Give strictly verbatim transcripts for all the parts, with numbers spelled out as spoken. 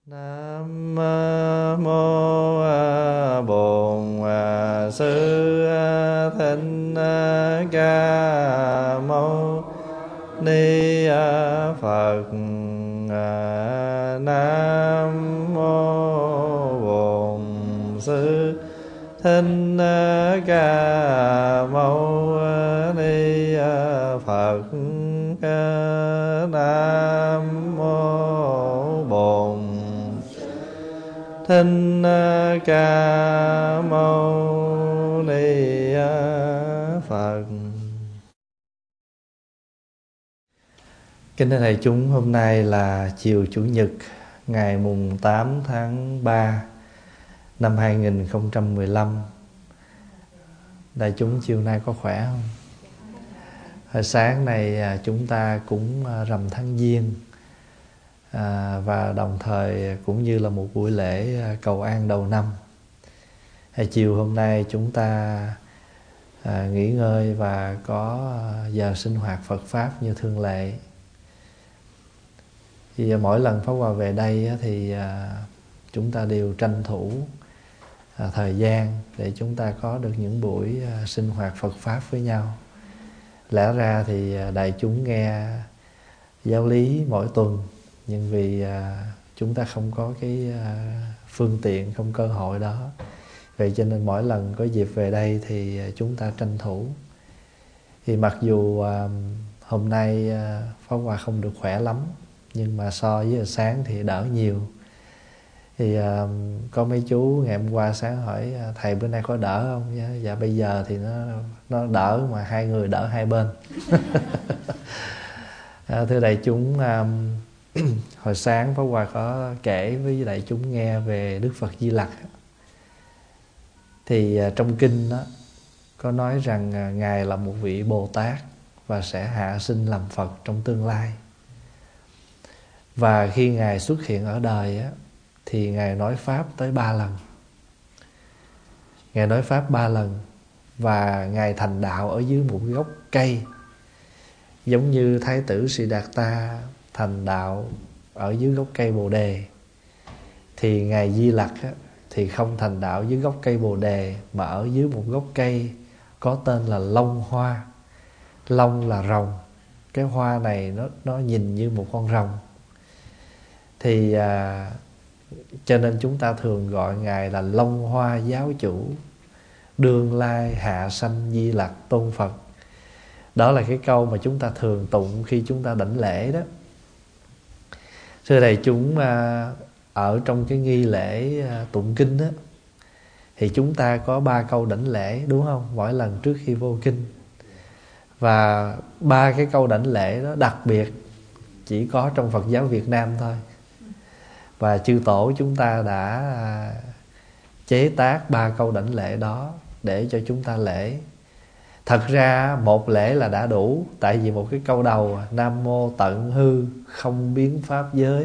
Nam mô Bổn Sư Thích Ca Mâu Ni Phật. Nam mô Bổn Sư Thích Ca Mâu Ni Phật. Nam mô Bổn Thích Ca Mâu Ni Phật. Kính thưa thầy chúng, hôm nay là chiều Chủ nhật ngày mùng tám tháng ba năm hai nghìn không trăm mười lăm. Đại chúng chiều nay có khỏe không? Hồi sáng này chúng ta cũng rằm tháng Giêng, à, và đồng thời cũng như là một buổi lễ cầu an đầu năm. Hay chiều hôm nay chúng ta à, nghỉ ngơi và có giờ sinh hoạt Phật Pháp như thường lệ. Thì mỗi lần Pháp Hòa về đây thì à, chúng ta đều tranh thủ à, thời gian để chúng ta có được những buổi à, sinh hoạt Phật Pháp với nhau. Lẽ ra thì đại chúng nghe giáo lý mỗi tuần, nhưng vì à, chúng ta không có cái à, phương tiện, không cơ hội đó. Vậy cho nên mỗi lần có dịp về đây thì chúng ta tranh thủ. Thì mặc dù à, hôm nay à, Pháp Hòa không được khỏe lắm, nhưng mà so với hồi sáng thì đỡ nhiều. Thì à, có mấy chú ngày hôm qua sáng hỏi thầy bữa nay có đỡ không? Dạ bây giờ thì nó nó đỡ, mà hai người đỡ hai bên. à, thưa đại chúng, à, hồi sáng Pháp Hòa có kể với đại chúng nghe về Đức Phật Di Lặc. Thì à, trong kinh đó có nói rằng à, Ngài là một vị Bồ Tát và sẽ hạ sinh làm Phật trong tương lai. Và khi Ngài xuất hiện ở đời á, thì Ngài nói Pháp tới ba lần. Ngài nói Pháp ba lần. Và Ngài thành đạo ở dưới một gốc cây, giống như Thái tử Siddhartha thành đạo ở dưới gốc cây Bồ Đề. Thì Ngài Di Lặc á, thì không thành đạo dưới gốc cây Bồ Đề, mà ở dưới một gốc cây có tên là Long Hoa. Long là rồng. Cái hoa này nó, nó nhìn như một con rồng. Thì à, cho nên chúng ta thường gọi Ngài là Long Hoa Giáo Chủ, đương lai hạ sanh Di Lặc Tôn Phật. Đó là cái câu mà chúng ta thường tụng khi chúng ta đảnh lễ đó. Xưa này chúng à, ở trong cái nghi lễ à, tụng kinh đó, thì chúng ta có ba câu đảnh lễ, đúng không? Mỗi lần trước khi vô kinh. Và ba cái câu đảnh lễ đó đặc biệt chỉ có trong Phật giáo Việt Nam thôi. Và chư tổ chúng ta đã chế tác ba câu đảnh lễ đó để cho chúng ta lễ. Thật ra một lễ là đã đủ. Tại vì một cái câu đầu Nam mô tận hư không biến pháp giới,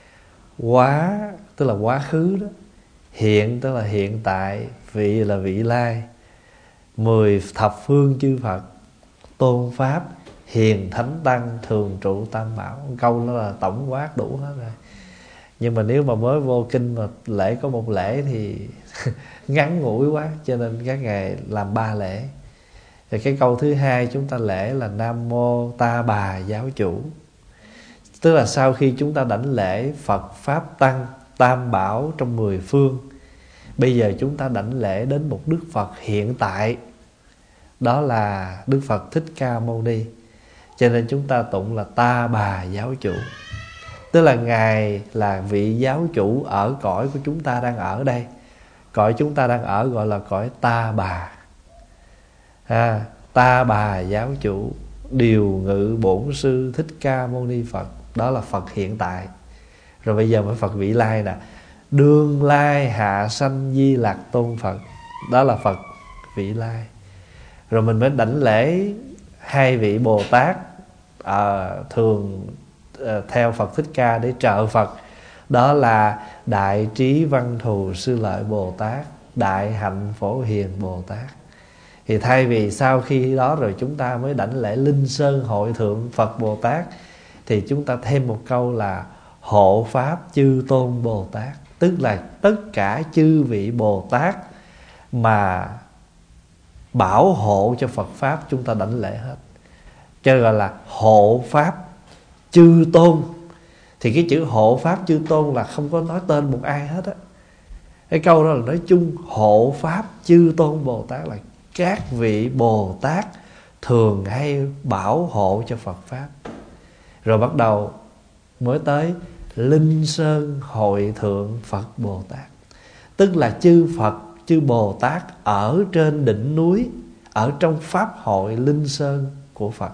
quá tức là quá khứ đó, hiện tức là hiện tại, vị là vị lai, mười thập phương chư Phật, tôn pháp, hiền thánh tăng, thường trụ tam bảo. Câu đó là tổng quát đủ hết rồi. Nhưng mà nếu mà mới vô kinh mà lễ có một lễ thì ngắn ngủi quá, cho nên các ngài làm ba lễ. Rồi cái câu thứ hai chúng ta lễ là Nam mô Ta Bà Giáo Chủ. Tức là sau khi chúng ta đảnh lễ Phật Pháp Tăng tam bảo trong mười phương, bây giờ chúng ta đảnh lễ đến một Đức Phật hiện tại, đó là Đức Phật Thích Ca Mâu Ni. Cho nên chúng ta tụng là Ta Bà Giáo Chủ. Tức là Ngài là vị giáo chủ ở cõi của chúng ta đang ở đây. Cõi chúng ta đang ở gọi là cõi Ta Bà. à, Ta Bà Giáo Chủ, điều ngự bổn sư Thích Ca Mâu Ni Phật. Đó là Phật hiện tại. Rồi bây giờ mới Phật vị lai nè, đương lai hạ sanh Di Lặc Tôn Phật. Đó là Phật vị lai. Rồi mình mới đảnh lễ hai vị Bồ Tát à, thường à, theo Phật Thích Ca để trợ Phật. Đó là Đại Trí Văn Thù Sư Lợi Bồ Tát, Đại Hạnh Phổ Hiền Bồ Tát. Thì thay vì sau khi đó rồi chúng ta mới đảnh lễ Linh Sơn Hội Thượng Phật Bồ Tát, thì chúng ta thêm một câu là hộ pháp chư tôn Bồ Tát. Tức là tất cả chư vị Bồ Tát mà bảo hộ cho Phật Pháp chúng ta đảnh lễ hết, cho gọi là hộ pháp chư tôn. Thì cái chữ hộ pháp chư tôn là không có nói tên một ai hết á. Cái câu đó là nói chung, hộ pháp chư tôn Bồ Tát là các vị Bồ Tát thường hay bảo hộ cho Phật Pháp. Rồi bắt đầu mới tới Linh Sơn Hội Thượng Phật Bồ Tát. Tức là chư Phật, chư Bồ Tát ở trên đỉnh núi, ở trong Pháp hội Linh Sơn của Phật.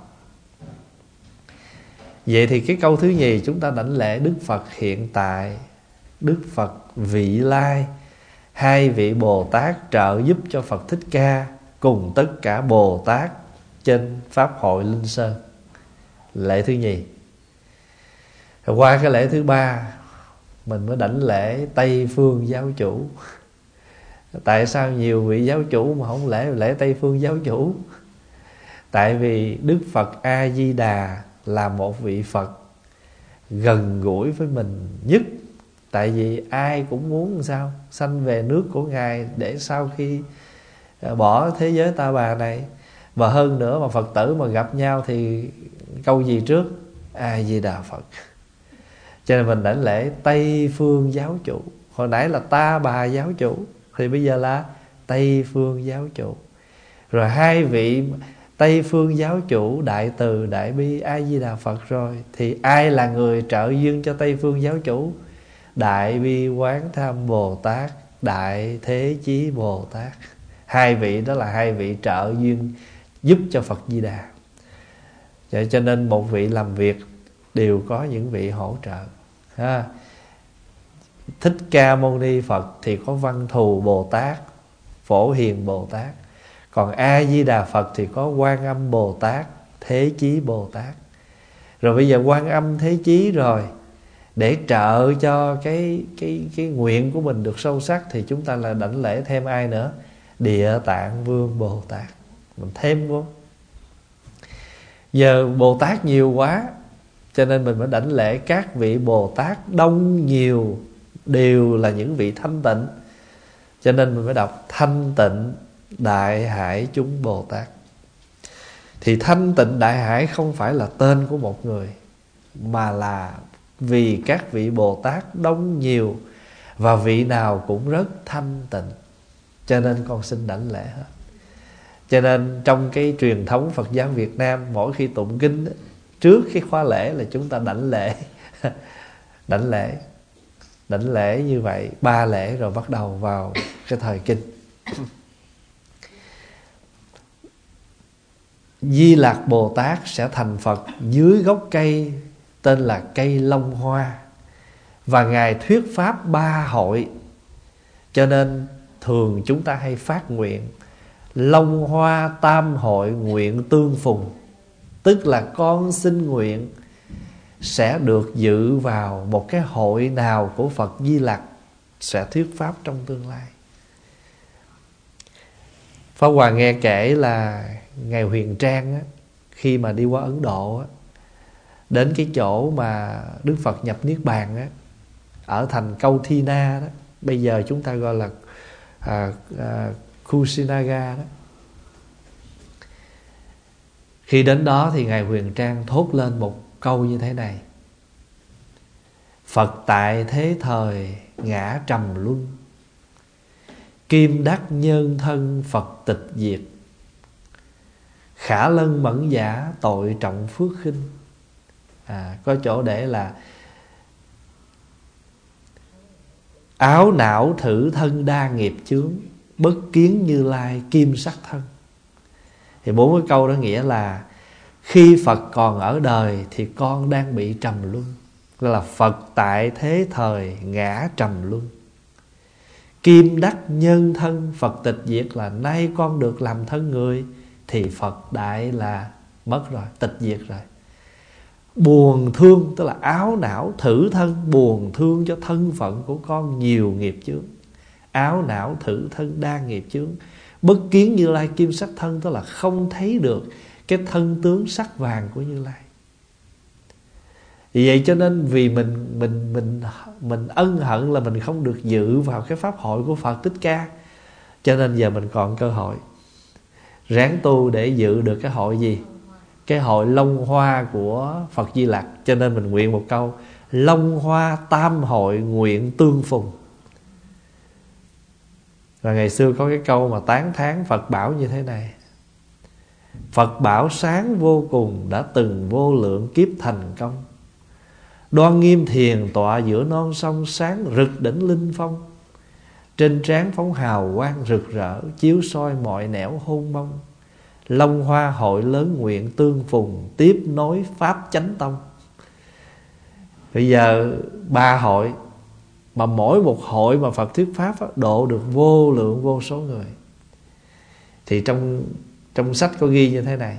Vậy thì cái câu thứ nhì chúng ta đảnh lễ Đức Phật hiện tại, Đức Phật vị lai, hai vị Bồ Tát trợ giúp cho Phật Thích Ca cùng tất cả Bồ Tát trên Pháp hội Linh Sơn. Lễ thứ nhì. Rồi qua cái lễ thứ ba, mình mới đảnh lễ Tây Phương Giáo Chủ. Tại sao nhiều vị giáo chủ mà không lễ lễ Tây Phương Giáo Chủ? Tại vì Đức Phật A Di Đà là một vị Phật gần gũi với mình nhất. Tại vì ai cũng muốn làm sao sanh về nước của Ngài để sau khi bỏ thế giới ta bà này. Và hơn nữa mà Phật tử mà gặp nhau thì câu gì trước? A Di Đà Phật. Cho nên mình đảnh lễ Tây Phương Giáo Chủ. Hồi nãy là Ta Bà Giáo Chủ, thì bây giờ là Tây Phương Giáo Chủ. Rồi hai vị Tây Phương Giáo Chủ Đại Từ Đại Bi A Di Đà Phật rồi, thì ai là người trợ duyên cho Tây Phương Giáo Chủ? Đại Bi Quán Tham Bồ Tát, Đại Thế Chí Bồ Tát. Hai vị đó là hai vị trợ duyên giúp cho Phật Di Đà. Vậy cho nên một vị làm việc đều có những vị hỗ trợ ha. Thích Ca Mâu Ni Phật thì có Văn Thù Bồ Tát, Phổ Hiền Bồ Tát. Còn A Di Đà Phật thì có Quan Âm Bồ Tát, Thế Chí Bồ Tát. Rồi bây giờ Quan Âm Thế Chí rồi, để trợ cho cái cái cái nguyện của mình được sâu sắc thì chúng ta là đảnh lễ thêm ai nữa? Địa Tạng Vương Bồ Tát. Mình thêm vô. Giờ Bồ Tát nhiều quá, cho nên mình mới đảnh lễ các vị Bồ Tát đông nhiều, đều là những vị thanh tịnh. Cho nên mình mới đọc Thanh Tịnh Đại Hải Chúng Bồ Tát. Thì Thanh Tịnh Đại Hải không phải là tên của một người, mà là vì các vị Bồ Tát đông nhiều, và vị nào cũng rất thanh tịnh, cho nên con xin đảnh lễ hết. Cho nên trong cái truyền thống Phật giáo Việt Nam, mỗi khi tụng kinh, trước cái khóa lễ là chúng ta đảnh lễ. Đảnh lễ Đảnh lễ như vậy ba lễ rồi bắt đầu vào cái thời kinh. Di Lạc Bồ Tát sẽ thành Phật dưới gốc cây tên là cây Long Hoa, và Ngài thuyết pháp ba hội. Cho nên thường chúng ta hay phát nguyện Long Hoa tam hội nguyện tương phùng. Tức là con xin nguyện sẽ được dự vào một cái hội nào của Phật Di Lặc sẽ thuyết pháp trong tương lai. Pháp Hòa nghe kể là Ngài Huyền Trang á, khi mà đi qua Ấn Độ á, đến cái chỗ mà Đức Phật nhập Niết Bàn á, ở thành Câu Thi Na đó, bây giờ chúng ta gọi là à, à, Kusinaga đó. Khi đến đó thì Ngài Huyền Trang thốt lên một câu như thế này: Phật tại thế thời ngã trầm luân, kim đắc nhân thân Phật tịch diệt, khả lân mẫn giả tội trọng phước khinh. À, có chỗ để là áo não thử thân đa nghiệp chướng, bất kiến Như Lai kim sắc thân. Thì bốn cái câu đó nghĩa là khi Phật còn ở đời thì con đang bị trầm luân, là Phật tại thế thời ngã trầm luân. Kim đắc nhân thân Phật tịch diệt là nay con được làm thân người, thì Phật đại là mất rồi, tịch diệt rồi. Buồn thương tức là áo não thử thân, buồn thương cho thân phận của con nhiều nghiệp chướng. Áo não thử thân đa nghiệp chướng, bất kiến Như Lai kim sắc thân, tức là không thấy được cái thân tướng sắc vàng của Như Lai. Vì vậy cho nên vì mình mình mình mình ân hận là mình không được dự vào cái pháp hội của Phật Thích Ca, cho nên giờ mình còn cơ hội ráng tu để dự được cái hội gì? Cái hội Long Hoa của Phật Di Lặc. Cho nên mình nguyện một câu: Long Hoa tam hội nguyện tương phùng. Và ngày xưa có cái câu mà tán thán Phật bảo như thế này: Phật bảo sáng vô cùng, đã từng vô lượng kiếp thành công. Đoan nghiêm thiền tọa giữa non sông, sáng rực đỉnh linh phong. Trên trán phóng hào quang rực rỡ, chiếu soi mọi nẻo hôn mông. Long Hoa hội lớn nguyện tương phùng, tiếp nối pháp chánh tông. Bây giờ ba hội, mà mỗi một hội mà Phật thuyết pháp đó, độ được vô lượng vô số người. Thì trong trong sách có ghi như thế này: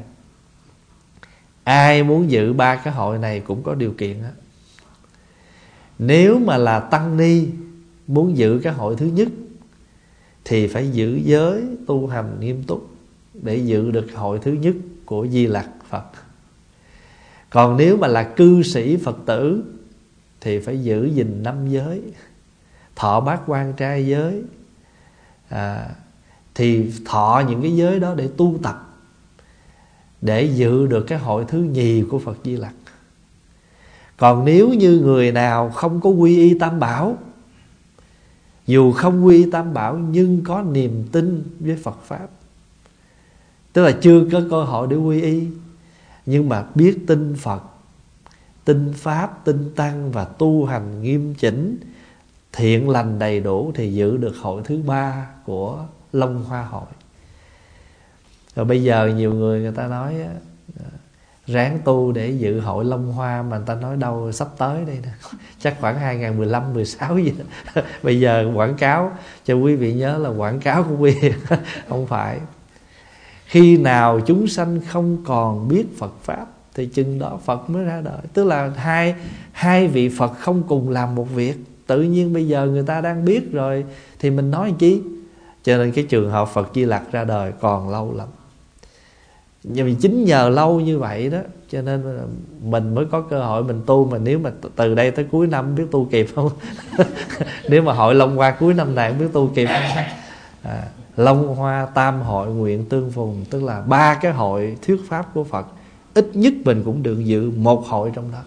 ai muốn dự ba cái hội này cũng có điều kiện đó. Nếu mà là tăng ni muốn dự cái hội thứ nhất thì phải giữ giới tu hành nghiêm túc để dự được hội thứ nhất của Di Lặc Phật. Còn nếu mà là cư sĩ Phật tử thì phải giữ gìn năm giới, thọ bát quan trai giới, à, thì thọ những cái giới đó để tu tập, để dự được cái hội thứ nhì của Phật Di Lặc. Còn nếu như người nào không có quy y Tam Bảo, dù không quy y Tam Bảo nhưng có niềm tin với Phật Pháp, tức là chưa có cơ hội để quy y, nhưng mà biết tin Phật, tin Pháp, tin Tăng và tu hành nghiêm chỉnh, thiện lành đầy đủ, thì dự được hội thứ ba của Long Hoa hội. Rồi bây giờ nhiều người người ta nói ráng tu để dự hội Long Hoa, mà người ta nói đâu sắp tới đây nè, chắc khoảng hai không một lăm mười sáu gì đó. Bây giờ quảng cáo cho quý vị nhớ là quảng cáo của quý vị không phải. Khi nào chúng sanh không còn biết Phật Pháp thì chừng đó Phật mới ra đời. Tức là hai, hai vị Phật không cùng làm một việc. Tự nhiên bây giờ người ta đang biết rồi thì mình nói chi. Cho nên cái trường hợp Phật Di Lặc ra đời còn lâu lắm. Nhưng vì chính nhờ lâu như vậy đó, cho nên mình mới có cơ hội mình tu. Mà nếu mà từ đây tới cuối năm biết tu kịp không? Nếu mà hội Long Hoa cuối năm này không biết tu kịp không? À, Long Hoa tam hội nguyện tương phùng, tức là ba cái hội thuyết pháp của Phật, ít nhất mình cũng được dự một hội trong đó.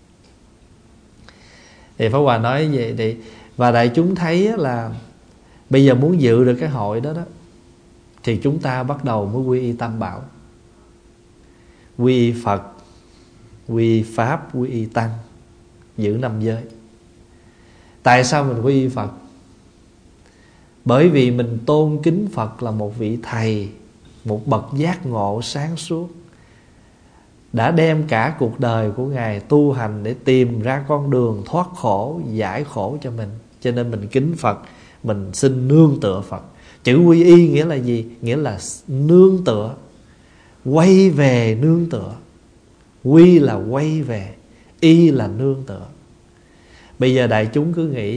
Thì Pháp Hòa nói vậy thì, và đại chúng thấy là bây giờ muốn dự được cái hội đó đó thì chúng ta bắt đầu mới quy y Tam Bảo, quy y Phật, quy y Pháp, quy y Tăng, giữ năm giới. Tại sao mình quy y Phật? Bởi vì mình tôn kính Phật là một vị thầy, một bậc giác ngộ sáng suốt, đã đem cả cuộc đời của Ngài tu hành để tìm ra con đường thoát khổ, giải khổ cho mình. Cho nên mình kính Phật, mình xin nương tựa Phật. Chữ quy y nghĩa là gì? Nghĩa là nương tựa, quay về nương tựa. Quy là quay về, y là nương tựa. Bây giờ đại chúng cứ nghĩ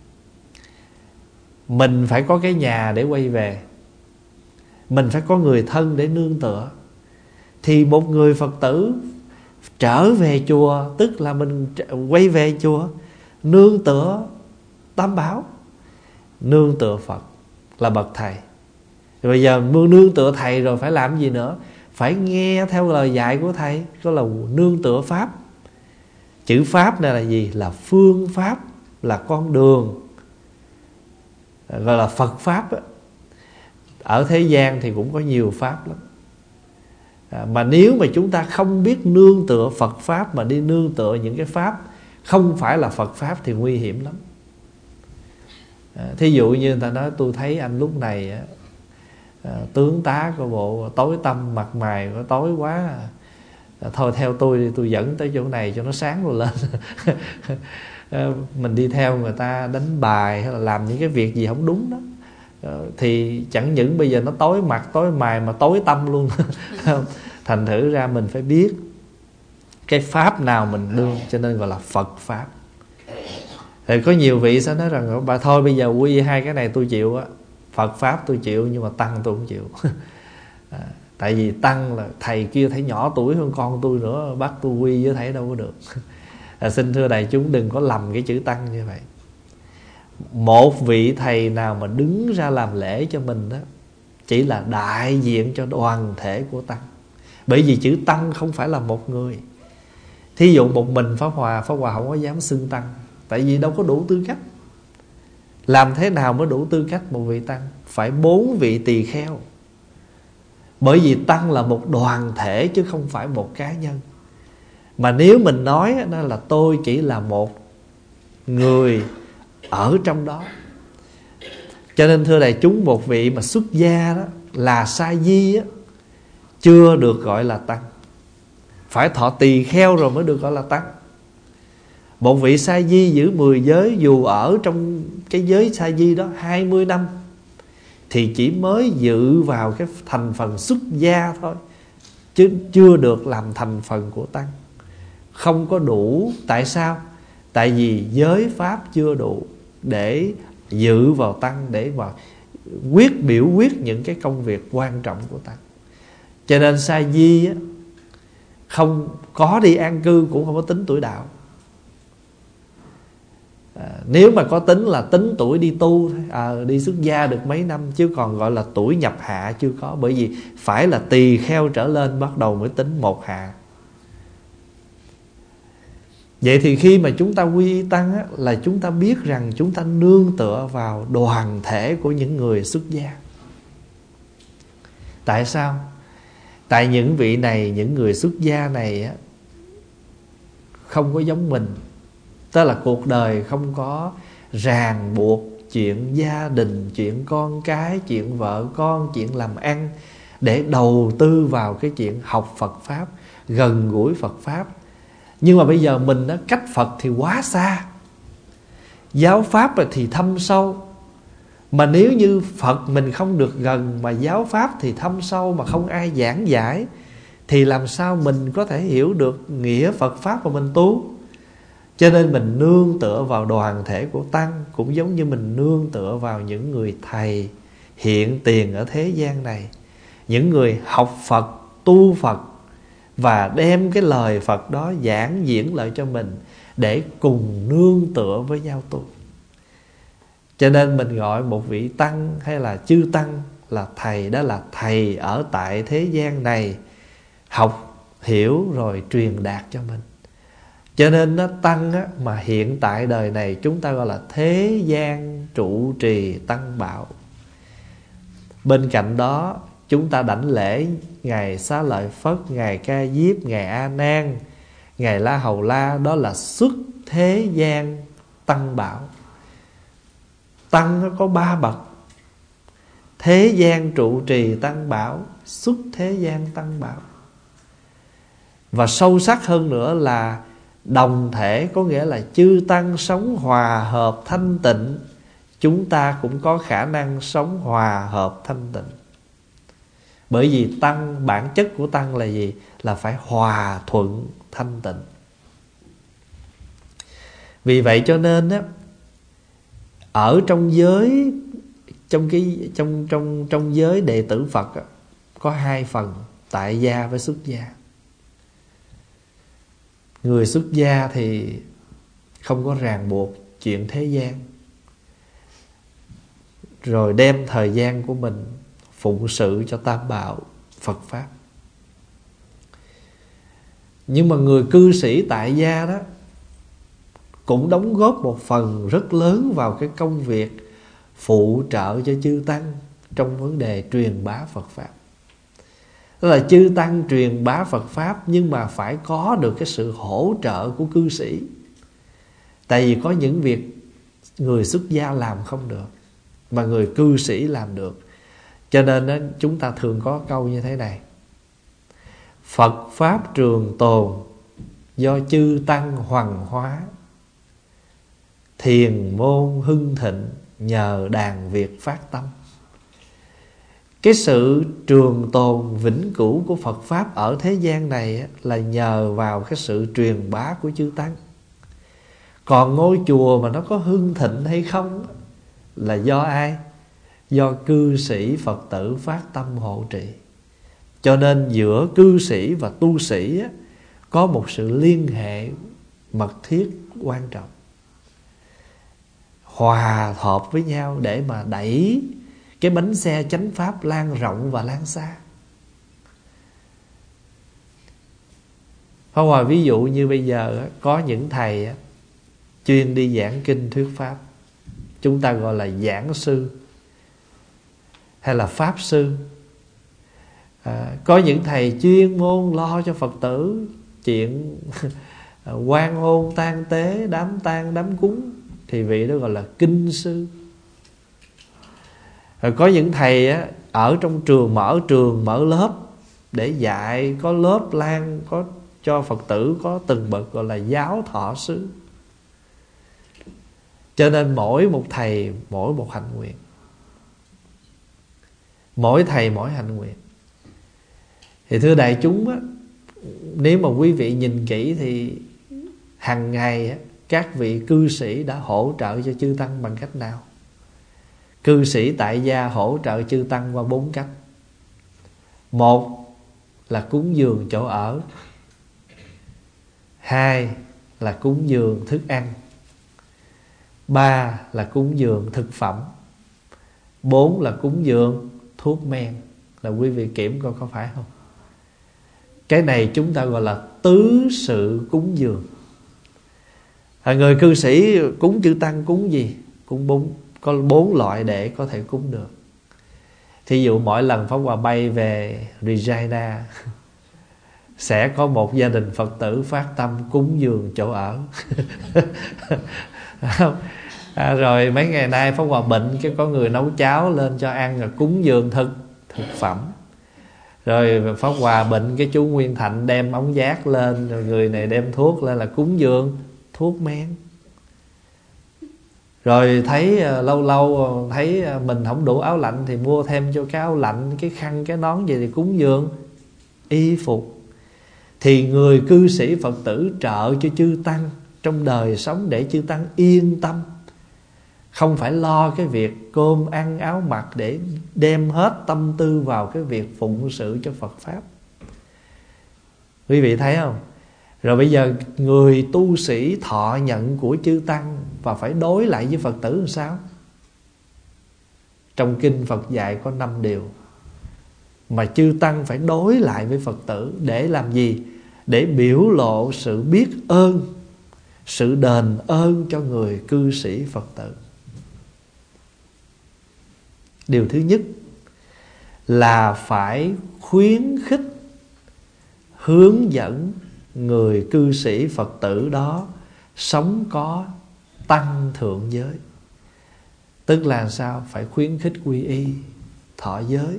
mình phải có cái nhà để quay về, mình phải có người thân để nương tựa. Thì một người Phật tử trở về chùa, tức là mình quay về chùa, nương tựa Tam Bảo, nương tựa Phật là bậc thầy. Rồi bây giờ nương tựa thầy rồi phải làm gì nữa? Phải nghe theo lời dạy của thầy, đó là nương tựa Pháp. Chữ Pháp này là gì? Là phương pháp, là con đường, gọi là Phật Pháp. Ở thế gian thì cũng có nhiều Pháp lắm. À, mà nếu mà chúng ta không biết nương tựa Phật Pháp mà đi nương tựa những cái Pháp không phải là Phật Pháp thì nguy hiểm lắm. À, thí dụ như người ta nói tôi thấy anh lúc này à, tướng tá của bộ tối tăm, mặt mày có tối quá, à, thôi theo tôi đi, tôi dẫn tới chỗ này cho nó sáng rồi lên. À, mình đi theo người ta đánh bài hay là làm những cái việc gì không đúng đó, à, thì chẳng những bây giờ nó tối mặt tối mày mà tối tâm luôn. Thành thử ra mình phải biết cái pháp nào mình đương, cho nên gọi là Phật Pháp. Thì có nhiều vị sẽ nói rằng bà thôi bây giờ quy hai cái này tôi chịu á, Phật Pháp tôi chịu nhưng mà Tăng tôi không chịu. À, tại vì Tăng là thầy kia thấy nhỏ tuổi hơn con tôi nữa, bắt tôi quy với thầy đâu có được. à, xin thưa đại chúng đừng có lầm cái chữ tăng như vậy. Một vị thầy nào mà đứng ra làm lễ cho mình đó chỉ là đại diện cho đoàn thể của tăng. Bởi vì chữ tăng không phải là một người. Thí dụ một mình Pháp Hòa, Pháp Hòa không có dám xưng tăng, tại vì đâu có đủ tư cách. Làm thế nào mới đủ tư cách một vị tăng? Phải bốn vị tỳ kheo. Bởi vì tăng là một đoàn thể chứ không phải một cá nhân. Mà nếu mình nói đó là tôi chỉ là một người ở trong đó. Cho nên thưa đại chúng, một vị mà xuất gia đó là sa di á, chưa được gọi là tăng. Phải thọ tỳ kheo rồi mới được gọi là tăng. Một vị sa di giữ mười giới, dù ở trong cái giới sa di đó hai mươi năm thì chỉ mới dự vào cái thành phần xuất gia thôi, chứ chưa được làm thành phần của tăng. Không có đủ. Tại sao? Tại vì giới pháp chưa đủ để dự vào tăng, để mà quyết biểu quyết những cái công việc quan trọng của tăng. Cho nên sa di á, không có đi an cư cũng không có tính tuổi đạo. à, Nếu mà có tính là tính tuổi đi tu thôi, à, đi xuất gia được mấy năm, chứ còn gọi là tuổi nhập hạ chưa có. Bởi vì phải là tỳ kheo trở lên bắt đầu mới tính một hạ. Vậy thì khi mà chúng ta quy y tăng á, là chúng ta biết rằng chúng ta nương tựa vào đoàn thể của những người xuất gia. Tại sao? Tại những vị này, những người xuất gia này á, không có giống mình. Tức là cuộc đời không có ràng buộc chuyện gia đình, chuyện con cái, chuyện vợ con, chuyện làm ăn, để đầu tư vào cái chuyện học Phật Pháp, gần gũi Phật Pháp. Nhưng mà bây giờ mình đó, cách Phật thì quá xa, giáo Pháp thì thâm sâu. Mà nếu như Phật mình không được gần, mà giáo Pháp thì thâm sâu mà không ai giảng giải, thì làm sao mình có thể hiểu được nghĩa Phật Pháp mà mình tu? Cho nên mình nương tựa vào đoàn thể của tăng, cũng giống như mình nương tựa vào những người thầy hiện tiền ở thế gian này, những người học Phật, tu Phật, và đem cái lời Phật đó giảng diễn lại cho mình, để cùng nương tựa với nhau tu. Cho nên mình gọi một vị tăng hay là chư tăng là thầy. Đó là thầy ở tại thế gian này, học hiểu rồi truyền đạt cho mình. Cho nên nó tăng á, mà hiện tại đời này chúng ta gọi là thế gian trụ trì tăng bảo. Bên cạnh đó chúng ta đảnh lễ Ngài Xá Lợi Phất, Ngài Ca Diếp, Ngài A Nan, Ngài La Hầu La. Đó là xuất thế gian tăng bảo. Tăng nó có ba bậc: thế gian trụ trì tăng bảo, xuất thế gian tăng bảo. Và sâu sắc hơn nữa là đồng thể, có nghĩa là chư tăng sống hòa hợp thanh tịnh, chúng ta cũng có khả năng sống hòa hợp thanh tịnh. Bởi vì tăng, bản chất của tăng là gì? Là phải hòa thuận thanh tịnh. Vì vậy cho nên á, ở trong giới, trong cái trong trong trong giới đệ tử Phật á, có hai phần: tại gia với xuất gia. Người xuất gia thì không có ràng buộc chuyện thế gian, rồi đem thời gian của mình phụng sự cho tam bảo Phật Pháp. Nhưng mà người cư sĩ tại gia đó cũng đóng góp một phần rất lớn vào cái công việc phụ trợ cho chư tăng trong vấn đề truyền bá Phật Pháp. Đó là chư tăng truyền bá Phật Pháp, nhưng mà phải có được cái sự hỗ trợ của cư sĩ. Tại vì có những việc người xuất gia làm không được, mà người cư sĩ làm được. Cho nên đó, chúng ta thường có câu như thế này: Phật Pháp trường tồn, do chư tăng hoằng hóa, thiền môn hưng thịnh, nhờ đàn Việt phát tâm. Cái sự trường tồn vĩnh cửu của Phật Pháp ở thế gian này là nhờ vào cái sự truyền bá của chư tăng. Còn ngôi chùa mà nó có hưng thịnh hay không là do ai? Do cư sĩ Phật tử phát tâm hộ trì. Cho nên giữa cư sĩ và tu sĩ có một sự liên hệ mật thiết, quan trọng. Hòa hợp với nhau để mà đẩy cái bánh xe chánh pháp lan rộng và lan xa. Pháp Hòa ví dụ như bây giờ có những thầy chuyên đi giảng kinh thuyết pháp, chúng ta gọi là giảng sư hay là pháp sư. à, Có những thầy chuyên môn lo cho Phật tử chuyện quan hôn tang tế, đám tang đám cúng, thì vị đó gọi là kinh sư. Rồi có những thầy á, ở trong trường mở trường mở lớp để dạy, có lớp lan, có cho Phật tử có từng bậc, gọi là giáo thọ sư. Cho nên mỗi một thầy mỗi một hạnh nguyện, mỗi thầy mỗi hạnh nguyện. Thì thưa đại chúng á, nếu mà quý vị nhìn kỹ thì hàng ngày á, các vị cư sĩ đã hỗ trợ cho chư tăng bằng cách nào? Cư sĩ tại gia hỗ trợ chư tăng qua bốn cách. Một là cúng dường chỗ ở, hai là cúng dường thức ăn, ba là cúng dường thực phẩm, bốn là cúng dường thuốc men. Là quý vị kiểm coi có phải không? Cái này chúng ta gọi là tứ sự cúng dường. à, Người cư sĩ cúng chư tăng cúng gì? Cúng bốn, có bốn loại để có thể cúng được. Thí dụ mỗi lần Pháp Hòa bay về Regina sẽ có một gia đình Phật tử phát tâm cúng dường chỗ ở. à, Rồi mấy ngày nay Pháp Hòa bệnh, cái có người nấu cháo lên cho ăn, rồi cúng dường thực thực phẩm. Rồi Pháp Hòa bệnh, cái chú Nguyên Thạnh đem ống giác lên, rồi người này đem thuốc lên là cúng dường thuốc men. Rồi thấy uh, lâu lâu thấy uh, mình không đủ áo lạnh thì mua thêm cho cái áo lạnh, cái khăn, cái nón gì thì cúng dường y phục. Thì người cư sĩ Phật tử trợ cho chư tăng trong đời sống để chư tăng yên tâm, không phải lo cái việc cơm ăn áo mặc, để đem hết tâm tư vào cái việc phụng sự cho Phật Pháp. Quý vị thấy không? Rồi bây giờ người tu sĩ thọ nhận của chư tăng và phải đối lại với Phật tử làm sao? Trong kinh Phật dạy có năm điều mà chư tăng phải đối lại với Phật tử. Để làm gì? Để biểu lộ sự biết ơn, sự đền ơn cho người cư sĩ Phật tử. Điều thứ nhất là phải khuyến khích, hướng dẫn người cư sĩ Phật tử đó sống có tăng thượng giới. Tức là sao? Phải khuyến khích quy y, thọ giới.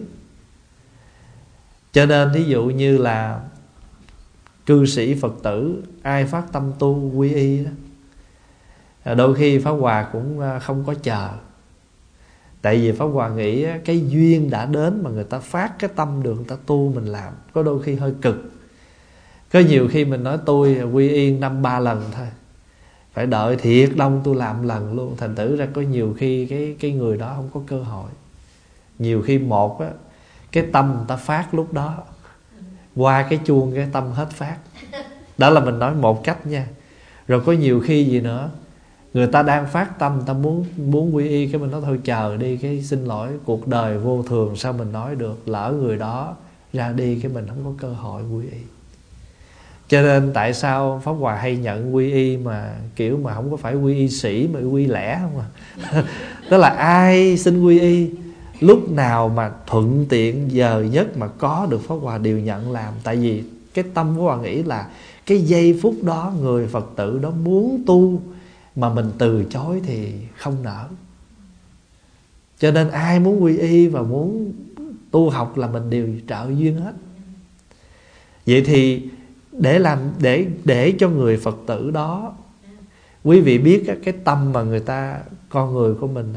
Cho nên thí dụ như là cư sĩ Phật tử ai phát tâm tu quy y đó, đôi khi Pháp Hòa cũng không có chờ. Tại vì Pháp Hòa nghĩ cái duyên đã đến mà người ta phát cái tâm được, người ta tu mình làm, có đôi khi hơi cực. Có nhiều khi mình nói tôi quy y năm ba lần thôi, phải đợi thiệt đông tôi làm lần luôn. Thành thử ra có nhiều khi cái, cái người đó không có cơ hội. Nhiều khi một á, cái tâm người ta phát lúc đó, qua cái chuông cái tâm hết phát. Đó là mình nói một cách nha. Rồi có nhiều khi gì nữa, người ta đang phát tâm, người ta muốn muốn quy y, cái mình nói thôi chờ đi, cái xin lỗi, cuộc đời vô thường, sao mình nói được, lỡ người đó ra đi cái mình không có cơ hội quy y. Cho nên tại sao Pháp Hòa hay nhận quy y mà kiểu mà không có phải quy y sĩ mà quy lẻ không à? Tức là ai xin quy y, lúc nào mà thuận tiện giờ nhất mà có được Pháp Hòa đều nhận làm. Tại vì cái tâm của Hòa nghĩ là cái giây phút đó người Phật tử đó muốn tu mà mình từ chối thì không nỡ. Cho nên ai muốn quy y và muốn tu học là mình đều trợ duyên hết. Vậy thì để làm để để cho người Phật tử đó, quý vị biết cái tâm mà người ta, con người của mình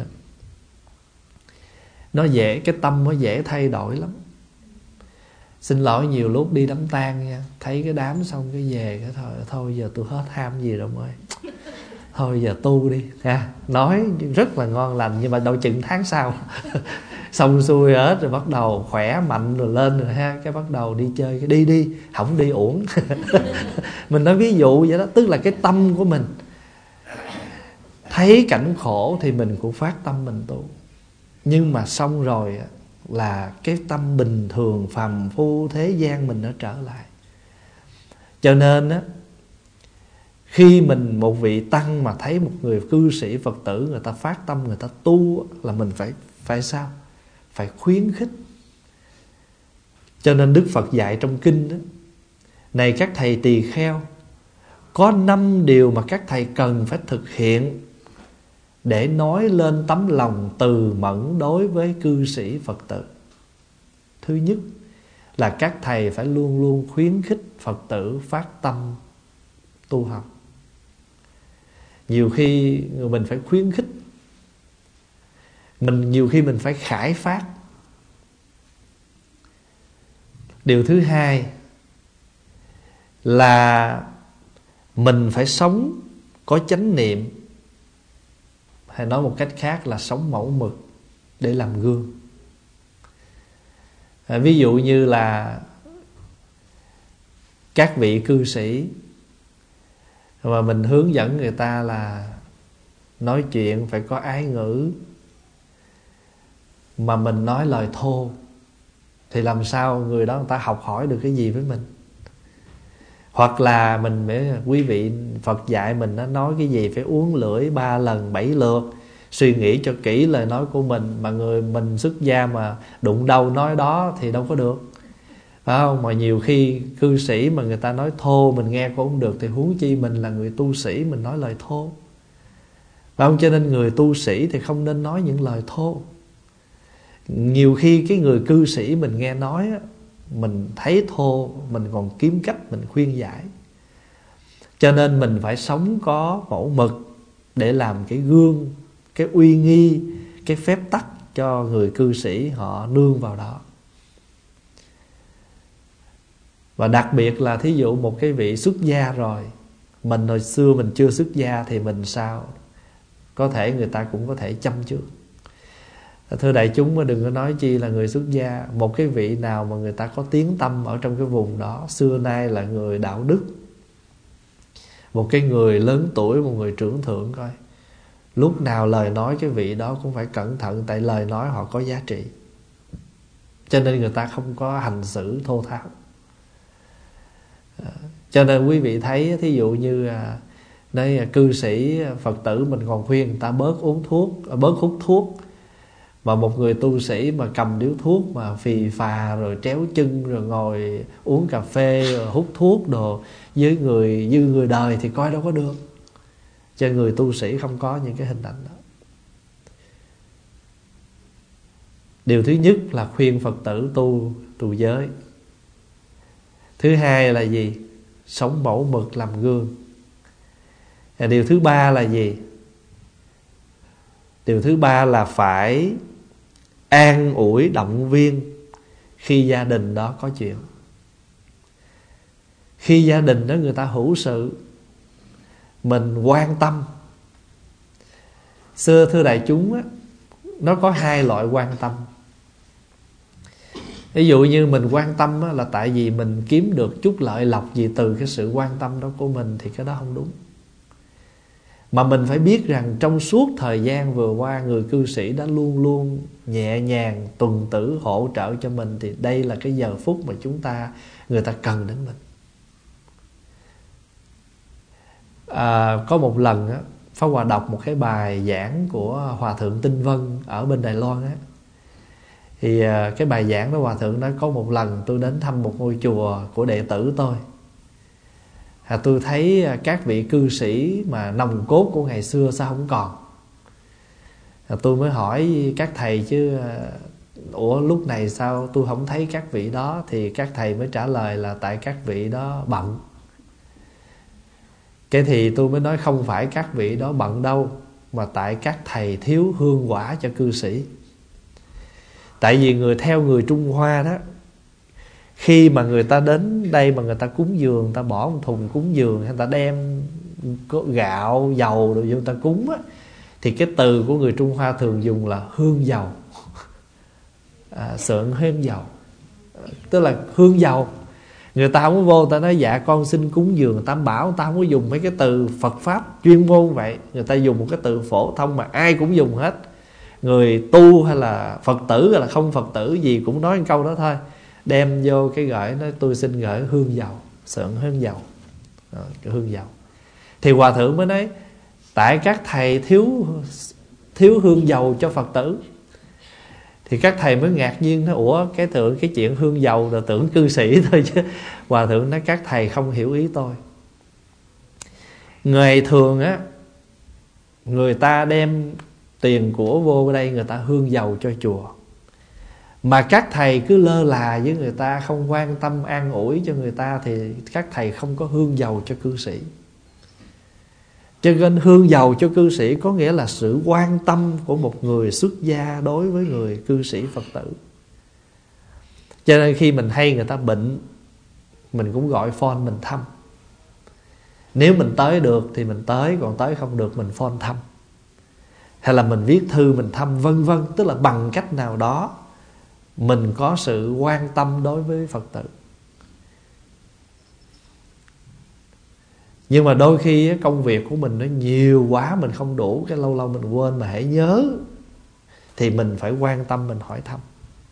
nó dễ, cái tâm nó dễ thay đổi lắm. Xin lỗi nhiều lúc đi đám tang nha, thấy cái đám xong cái về cái thôi thôi giờ tôi hết ham gì rồi ơi, thôi giờ tu đi ha. Nói rất là ngon lành nhưng mà đâu chừng tháng sau Xong xuôi hết rồi bắt đầu khỏe mạnh rồi lên rồi ha, cái bắt đầu đi chơi, cái đi đi không đi uổng. Mình nói ví dụ vậy đó, tức là cái tâm của mình thấy cảnh khổ thì mình cũng phát tâm mình tu. Nhưng mà xong rồi là cái tâm bình thường phàm phu thế gian mình nó trở lại. Cho nên á, khi mình một vị tăng mà thấy một người cư sĩ Phật tử người ta phát tâm người ta tu là mình phải phải sao? Phải khuyến khích. Cho nên Đức Phật dạy trong kinh đó: này các thầy tỳ kheo, có năm điều mà các thầy cần phải thực hiện để nói lên tấm lòng từ mẫn đối với cư sĩ Phật tử. Thứ nhất là các thầy phải luôn luôn khuyến khích Phật tử phát tâm tu học. Nhiều khi mình phải khuyến khích, mình nhiều khi mình phải khải phát. Điều thứ hai là mình phải sống có chánh niệm, hay nói một cách khác là sống mẫu mực để làm gương. À, ví dụ như là các vị cư sĩ mà mình hướng dẫn người ta là nói chuyện phải có ái ngữ, mà mình nói lời thô thì làm sao người đó người ta học hỏi được cái gì với mình? Hoặc là mình quý vị Phật dạy mình nó nói cái gì phải uốn lưỡi ba lần bảy lượt, suy nghĩ cho kỹ lời nói của mình. Mà người mình xuất gia mà đụng đâu nói đó thì đâu có được, phải không? Mà nhiều khi cư sĩ mà người ta nói thô mình nghe cũng không được, thì huống chi mình là người tu sĩ mình nói lời thô, phải không? Cho nên người tu sĩ thì không nên nói những lời thô. Nhiều khi cái người cư sĩ mình nghe nói á, mình thấy thô, mình còn kiếm cách mình khuyên giải. Cho nên mình phải sống có mẫu mực để làm cái gương, cái uy nghi, cái phép tắc cho người cư sĩ họ nương vào đó. Và đặc biệt là thí dụ một cái vị xuất gia rồi, mình hồi xưa mình chưa xuất gia thì mình sao? Có thể người ta cũng có thể chăm trước. Thưa đại chúng, mà đừng có nói chi là người xuất gia. Một cái vị nào mà người ta có tiếng tâm ở trong cái vùng đó, xưa nay là người đạo đức, một cái người lớn tuổi, một người trưởng thượng, coi lúc nào lời nói cái vị đó cũng phải cẩn thận, tại lời nói họ có giá trị. Cho nên người ta không có hành xử thô tháo. Cho nên quý vị thấy thí dụ như đây cư sĩ Phật tử mình còn khuyên người ta bớt uống thuốc, bớt hút thuốc. Mà một người tu sĩ mà cầm điếu thuốc mà phì phà rồi tréo chân rồi ngồi uống cà phê rồi hút thuốc đồ với người như người đời thì coi đâu có được. Cho người tu sĩ không có những cái hình ảnh đó. Điều thứ nhất là khuyên Phật tử tu tu giới. Thứ hai là gì? Sống mẫu mực làm gương. Điều thứ ba là gì? Điều thứ ba là phải an ủi động viên khi gia đình đó có chuyện. Khi gia đình đó người ta hữu sự, mình quan tâm. Xưa thưa đại chúng á, nó có hai loại quan tâm. Ví dụ như mình quan tâm á, là tại vì mình kiếm được chút lợi lộc gì từ cái sự quan tâm đó của mình, thì cái đó không đúng. Mà mình phải biết rằng trong suốt thời gian vừa qua, người cư sĩ đã luôn luôn nhẹ nhàng tuần tử hỗ trợ cho mình, thì đây là cái giờ phút mà chúng ta người ta cần đến mình. À, có một lần á, Pháp Hòa đọc một cái bài giảng của Hòa Thượng Tinh Vân ở bên Đài Loan á. Thì à, cái bài giảng đó Hòa Thượng nói có một lần tôi đến thăm một ngôi chùa của đệ tử tôi. À, tôi thấy các vị cư sĩ mà nòng cốt của ngày xưa sao không còn. À, tôi mới hỏi các thầy chứ, ủa lúc này sao tôi không thấy các vị đó? Thì các thầy mới trả lời là tại các vị đó bận. Cái thì tôi mới nói không phải các vị đó bận đâu, mà tại các thầy thiếu hương quả cho cư sĩ. Tại vì người theo người Trung Hoa đó, khi mà người ta đến đây mà người ta cúng dường, người ta bỏ một thùng cúng dường, người ta đem gạo, dầu rồi vô người ta cúng á, thì cái từ của người Trung Hoa thường dùng là hương dầu. à, Sượng hương dầu, tức là hương dầu. Người ta không có vô, người ta nói dạ con xin cúng dường Tam Bảo. Người ta không có dùng mấy cái từ Phật Pháp chuyên môn vậy. Người ta dùng một cái từ phổ thông mà ai cũng dùng hết. Người tu hay là Phật tử hay là không Phật tử gì cũng nói một câu đó thôi. Đem vô cái gửi, nói tôi xin gửi hương dầu, Sượng hương dầu. Đó, cái hương dầu. Thì Hòa Thượng mới nói tại các thầy thiếu thiếu hương dầu cho Phật tử. Thì các thầy mới ngạc nhiên nói ủa cái tưởng cái chuyện hương dầu là tưởng cư sĩ thôi chứ. Hòa Thượng nói các thầy không hiểu ý tôi. Ngày thường á, người ta đem tiền của vô đây, người ta hương dầu cho chùa, mà các thầy cứ lơ là với người ta, không quan tâm an ủi cho người ta, thì các thầy không có hương dầu cho cư sĩ. Cho nên hương dầu cho cư sĩ có nghĩa là sự quan tâm của một người xuất gia đối với người cư sĩ Phật tử. Cho nên khi mình hay người ta bệnh, mình cũng gọi phone mình thăm. Nếu mình tới được thì mình tới, còn tới không được mình phone thăm, hay là mình viết thư mình thăm, vân vân. Tức là bằng cách nào đó mình có sự quan tâm đối với Phật tử. Nhưng mà đôi khi công việc của mình nó nhiều quá, mình không đủ, cái lâu lâu mình quên. Mà hãy nhớ thì mình phải quan tâm, mình hỏi thăm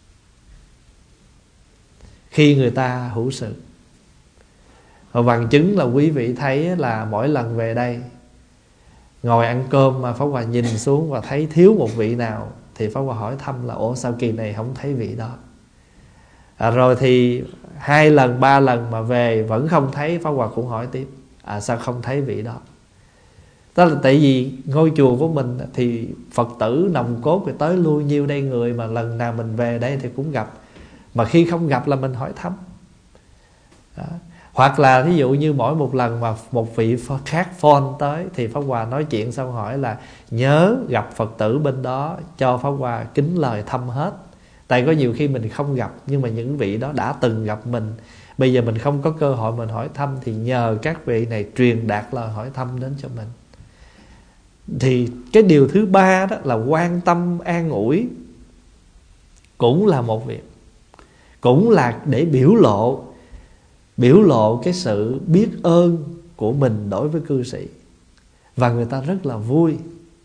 khi người ta hữu sự. Và bằng chứng là quý vị thấy là mỗi lần về đây ngồi ăn cơm mà Pháp Hòa nhìn xuống và thấy thiếu một vị nào thì Pháp Hòa hỏi thăm là ủa sao kỳ này không thấy vị đó. À, rồi thì hai lần ba lần mà về vẫn không thấy, Pháp Hòa cũng hỏi tiếp à sao không thấy vị đó. Đó là tại vì ngôi chùa của mình thì Phật tử nòng cốt thì tới lui nhiêu đây người, mà lần nào mình về đây thì cũng gặp. Mà khi không gặp là mình hỏi thăm đó. Hoặc là thí dụ như mỗi một lần mà một vị khác phone tới thì Pháp Hòa nói chuyện xong hỏi là nhớ gặp Phật tử bên đó cho Pháp Hòa kính lời thăm hết. Tại có nhiều khi mình không gặp, nhưng mà những vị đó đã từng gặp mình, bây giờ mình không có cơ hội mình hỏi thăm, thì nhờ các vị này truyền đạt lời hỏi thăm đến cho mình. Thì cái điều thứ ba đó là quan tâm an ủi, cũng là một việc, cũng là để biểu lộ biểu lộ cái sự biết ơn của mình đối với cư sĩ, và người ta rất là vui.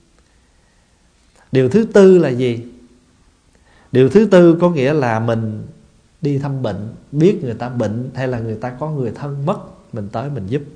Điều thứ tư là gì? Điều thứ tư có nghĩa là mình đi thăm bệnh, biết người ta bệnh hay là người ta có người thân mất, mình tới mình giúp.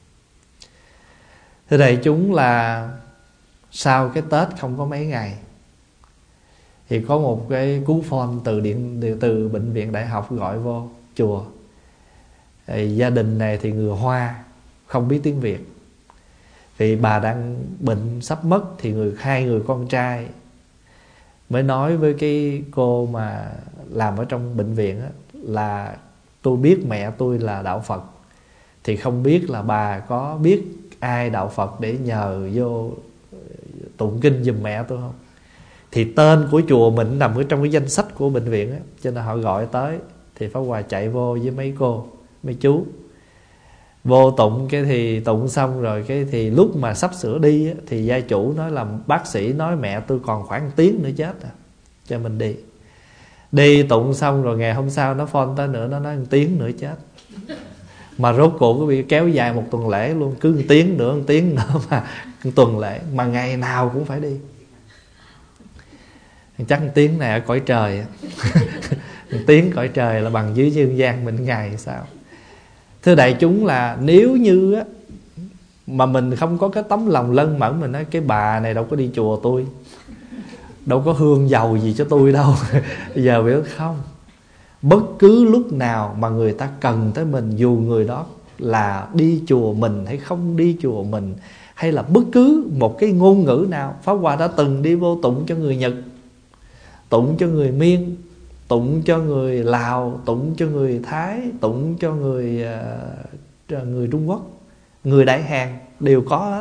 Thế này chúng là sau cái Tết không có mấy ngày thì có một cái cú phone từ điện từ bệnh viện đại học gọi vô chùa. Thì gia đình này thì người Hoa, không biết tiếng Việt. Vì bà đang bệnh sắp mất, thì người hai người con trai mới nói với cái cô mà làm ở trong bệnh viện á, là tôi biết mẹ tôi là đạo Phật, thì không biết là bà có biết ai đạo Phật để nhờ vô tụng kinh giùm mẹ tôi không. Thì tên của chùa mình nằm ở trong cái danh sách của bệnh viện á, cho nên họ gọi tới. Thì Pháp Hòa chạy vô với mấy cô, mấy chú vô tụng. Cái thì tụng xong rồi, cái thì lúc mà sắp sửa đi á, thì gia chủ nói là bác sĩ nói mẹ tôi còn khoảng một tiếng nữa chết à, cho mình đi. Đi tụng xong rồi ngày hôm sau nó phone tới nữa, nó nói một tiếng nữa chết. Mà rốt cuộc bị kéo dài một tuần lễ luôn, cứ một tiếng nữa, một tiếng nữa mà một tuần lễ, mà ngày nào cũng phải đi. Chắc một tiếng này ở cõi trời một tiếng cõi trời là bằng dưới dương gian mình ngày sao. Thưa đại chúng, là nếu như á, mà mình không có cái tấm lòng lân mẫn, mình nói cái bà này đâu có đi chùa tôi, đâu có hương dầu gì cho tôi đâu giờ biết không, bất cứ lúc nào mà người ta cần tới mình, dù người đó là đi chùa mình hay không đi chùa mình, hay là bất cứ một cái ngôn ngữ nào. Pháp Hòa đã từng đi vô tụng cho người Nhật, tụng cho người Miên, tụng cho người Lào, tụng cho người Thái, tụng cho người uh, người Trung Quốc, người Đại Hàn, đều có hết.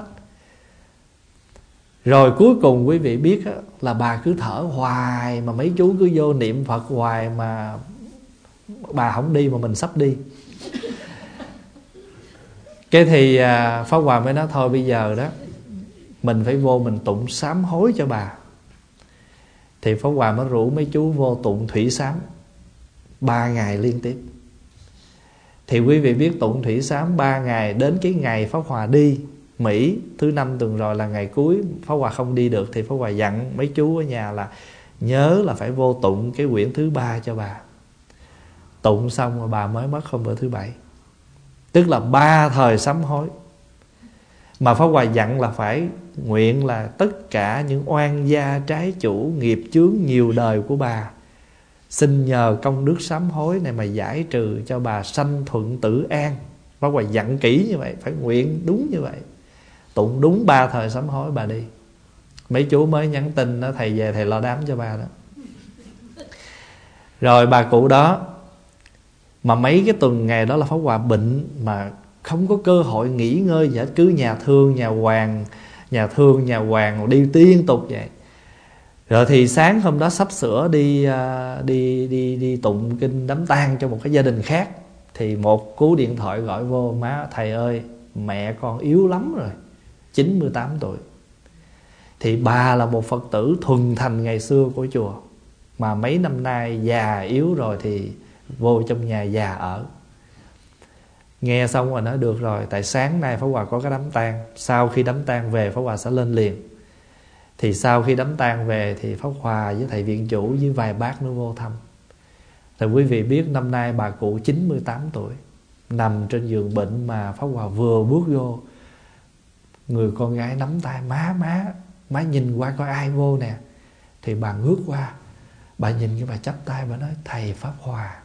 Rồi cuối cùng quý vị biết á, là bà cứ thở hoài, mà mấy chú cứ vô niệm Phật hoài, mà bà không đi mà mình sắp đi. Cái thì uh, Pháp Hòa mới nói thôi bây giờ đó mình phải vô mình tụng sám hối cho bà. Thì Pháp Hòa mới rủ mấy chú vô tụng thủy sám ba ngày liên tiếp. Thì quý vị biết tụng thủy sám ba ngày, đến cái ngày Pháp Hòa đi Mỹ thứ năm tuần rồi là ngày cuối Pháp Hòa không đi được, thì Pháp Hòa dặn mấy chú ở nhà là nhớ là phải vô tụng cái quyển thứ ba cho bà. Tụng xong rồi bà mới mất hôm bữa thứ bảy. Tức là ba thời sám hối. Mà Pháp Hòa dặn là phải nguyện là tất cả những oan gia trái chủ, nghiệp chướng nhiều đời của bà, xin nhờ công đức sám hối này mà giải trừ cho bà sanh thuận tử an. Pháp Hòa dặn kỹ như vậy, phải nguyện đúng như vậy. Tụng đúng ba thời sám hối bà đi. Mấy chú mới nhắn tin đó, thầy về thầy lo đám cho bà đó. Rồi bà cụ đó, mà mấy cái tuần ngày đó là Pháp Hòa bệnh, mà không có cơ hội nghỉ ngơi gì hết, cứ nhà thương nhà hoàng, nhà thương nhà hoàng đi liên tục vậy. Rồi thì sáng hôm đó sắp sửa đi đi đi đi tụng kinh đám tang cho một cái gia đình khác, thì một cú điện thoại gọi vô: má thầy ơi, mẹ con yếu lắm rồi, chín mươi tám tuổi. Thì bà là một Phật tử thuần thành ngày xưa của chùa, mà mấy năm nay già yếu rồi thì vô trong nhà già ở. Nghe xong rồi nói được rồi, tại sáng nay Pháp Hòa có cái đám tang, sau khi đám tang về Pháp Hòa sẽ lên liền. Thì sau khi đám tang về thì Pháp Hòa với thầy viện chủ với vài bác nữa vô thăm. Thì quý vị biết năm nay bà cụ chín mươi tám tuổi, nằm trên giường bệnh, mà Pháp Hòa vừa bước vô, người con gái nắm tay: má má má nhìn qua coi ai vô nè. Thì bà ngước qua, bà nhìn cái bà chắp tay, bà nói: thầy Pháp Hòa.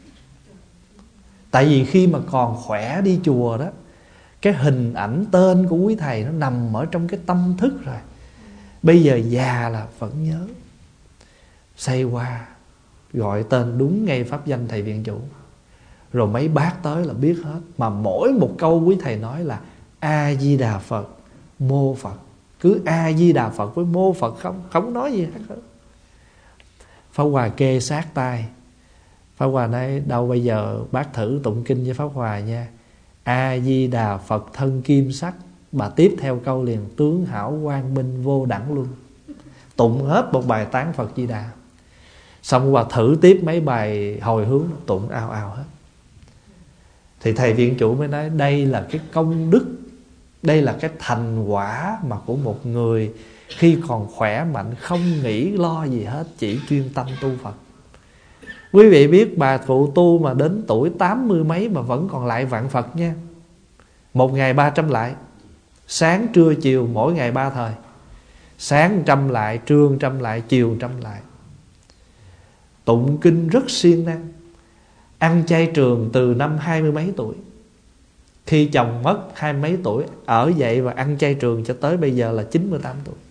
Tại vì khi mà còn khỏe đi chùa đó, cái hình ảnh tên của quý thầy nó nằm ở trong cái tâm thức rồi. Bây giờ già là vẫn nhớ. Xây qua gọi tên đúng ngay pháp danh thầy viện chủ. Rồi mấy bác tới là biết hết. Mà mỗi một câu quý thầy nói là A Di Đà Phật, mô Phật. Cứ A Di Đà Phật với mô Phật, không không nói gì hết. Pháp Hòa kê sát tai. Pháp Hòa nói: đâu bây giờ bác thử tụng kinh với Pháp Hòa nha. A Di Đà Phật thân kim sắc. Bà tiếp theo câu liền: tướng hảo quang minh vô đẳng luân. Tụng hết một bài tán Phật Di Đà. Xong Hòa thử tiếp mấy bài hồi hướng, tụng ào ào hết. Thì thầy viện chủ mới nói: đây là cái công đức, đây là cái thành quả mà của một người khi còn khỏe mạnh, không nghĩ lo gì hết, chỉ chuyên tâm tu Phật. Quý vị biết bà phụ tu mà đến tuổi tám mươi mấy mà vẫn còn lại vạn Phật nha. Một ngày ba trăm lại. Sáng trưa chiều mỗi ngày ba thời. Sáng trăm lại, trưa trăm lại, chiều trăm lại. Tụng kinh rất siêng năng. Ăn chay trường từ năm hai mươi mấy tuổi. Khi chồng mất hai mấy tuổi, ở dậy và ăn chay trường cho tới bây giờ là chín mươi tám tuổi.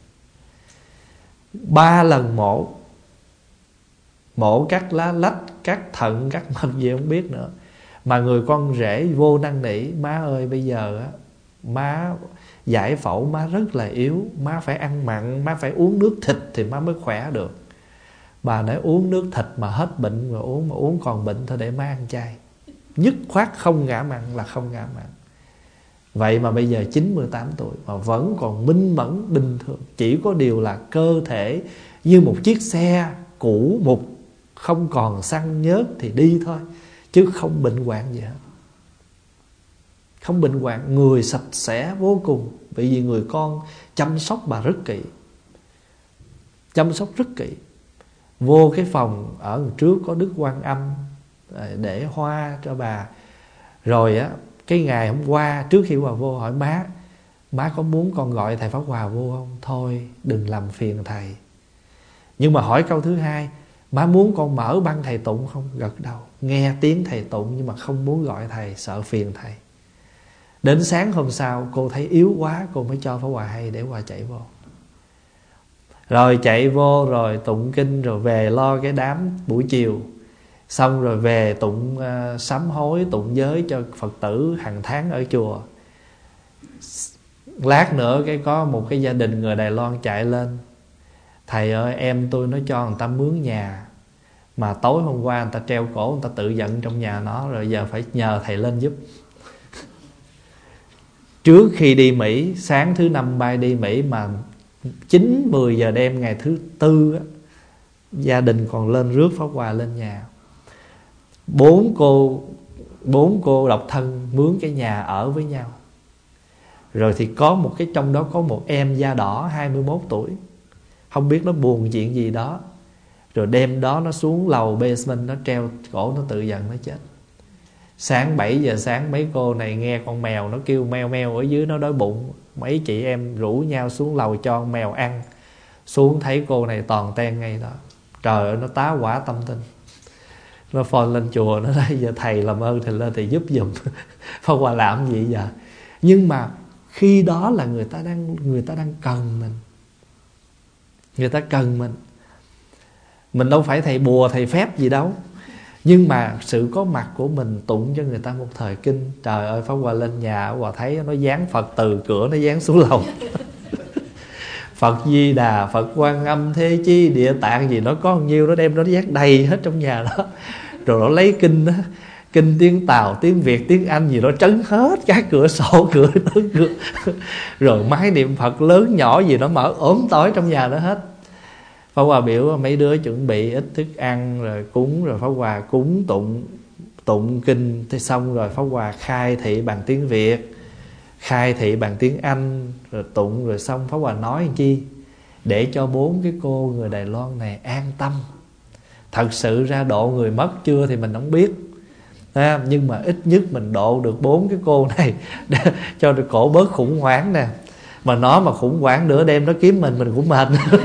Ba lần mổ. Mổ cắt lá lách, cắt thận, cắt mật gì không biết nữa. Mà người con rể vô năn nỉ: má ơi bây giờ á, má giải phẫu, má rất là yếu, má phải ăn mặn, má phải uống nước thịt thì má mới khỏe được. Bà nói: uống nước thịt mà hết bệnh rồi uống, mà uống còn bệnh thôi, để má ăn chay. Nhất khoát không ngã mặn là không ngã mặn. Vậy mà bây giờ chín mươi tám tuổi mà vẫn còn minh mẫn bình thường. Chỉ có điều là cơ thể như một chiếc xe cũ mục, không còn xăng nhớt thì đi thôi, chứ không bệnh hoạn gì hết. Không bệnh hoạn, người sạch sẽ vô cùng. Bởi vì người con chăm sóc bà rất kỹ. Chăm sóc rất kỹ. Vô cái phòng ở trước có Đức Quan Âm để hoa cho bà. Rồi á, cái ngày hôm qua trước khi bà vô hỏi: má Má có muốn con gọi thầy Pháp Hòa vô không? Thôi đừng làm phiền thầy. Nhưng mà hỏi câu thứ hai: má muốn con mở băng thầy tụng không? Gật đầu. Nghe tiếng thầy tụng nhưng mà không muốn gọi thầy, sợ phiền thầy. Đến sáng hôm sau cô thấy yếu quá, cô mới cho Pháp Hòa hay để Hòa chạy vô. Rồi chạy vô rồi tụng kinh, rồi về lo cái đám buổi chiều. Xong rồi về tụng uh, sám hối, tụng giới cho Phật tử hàng tháng ở chùa. Lát nữa cái có một cái gia đình người Đài Loan chạy lên: thầy ơi, em tôi nó cho người ta mướn nhà, mà tối hôm qua người ta treo cổ, người ta tự giận trong nhà nó, rồi giờ phải nhờ thầy lên giúp. Trước khi đi Mỹ, sáng thứ năm bay đi Mỹ, mà chín mười giờ đêm ngày thứ tư á, gia đình còn lên rước Pháp Hòa lên nhà. Bốn cô Bốn cô độc thân mướn cái nhà ở với nhau. Rồi thì có một cái, trong đó có một em da đỏ hai mươi mốt tuổi, không biết nó buồn chuyện gì đó, rồi đêm đó nó xuống lầu basement, nó treo cổ, nó tự giận nó chết. Sáng bảy giờ sáng mấy cô này nghe con mèo nó kêu meo meo ở dưới, nó đói bụng. Mấy chị em rủ nhau xuống lầu cho con mèo ăn. Xuống thấy cô này toàn ten ngay đó. Trời ơi, nó tá hỏa tâm tinh. Nó phone lên chùa, nó nói giờ thầy làm ơn thầy lên thầy giúp giùm. Pháp Hòa làm gì giờ? Nhưng mà khi đó là người ta đang người ta đang cần mình. Người ta cần mình. Mình đâu phải thầy bùa thầy phép gì đâu. Nhưng mà sự có mặt của mình tụng cho người ta một thời kinh. Trời ơi, Pháp Hòa lên nhà, Hòa thấy nó dán Phật từ cửa, nó dán xuống lầu. Phật Di Đà, Phật Quan Âm, Thế Chi, Địa Tạng gì nó có nhiêu, nó đem nó dán đầy hết trong nhà đó. Rồi nó lấy kinh đó, kinh tiếng Tàu, tiếng Việt, tiếng Anh gì nó trấn hết các cửa sổ, cửa lớn cửa. Rồi máy niệm Phật lớn nhỏ gì nó mở ốm tối trong nhà đó hết. Pháp Hòa biểu mấy đứa chuẩn bị ít thức ăn rồi cúng, rồi Pháp Hòa cúng tụng tụng kinh thế xong rồi Pháp Hòa khai thị bằng tiếng Việt, khai thị bằng tiếng Anh, rồi tụng rồi xong Pháp Hòa nói làm chi? Để cho bốn cái cô người Đài Loan này an tâm. Thật sự ra độ người mất chưa thì mình không biết, à, nhưng mà ít nhất mình độ được bốn cái cô này để cho được cổ bớt khủng hoảng nè. Mà nó mà khủng hoảng nửa đêm nó kiếm mình mình cũng mệt.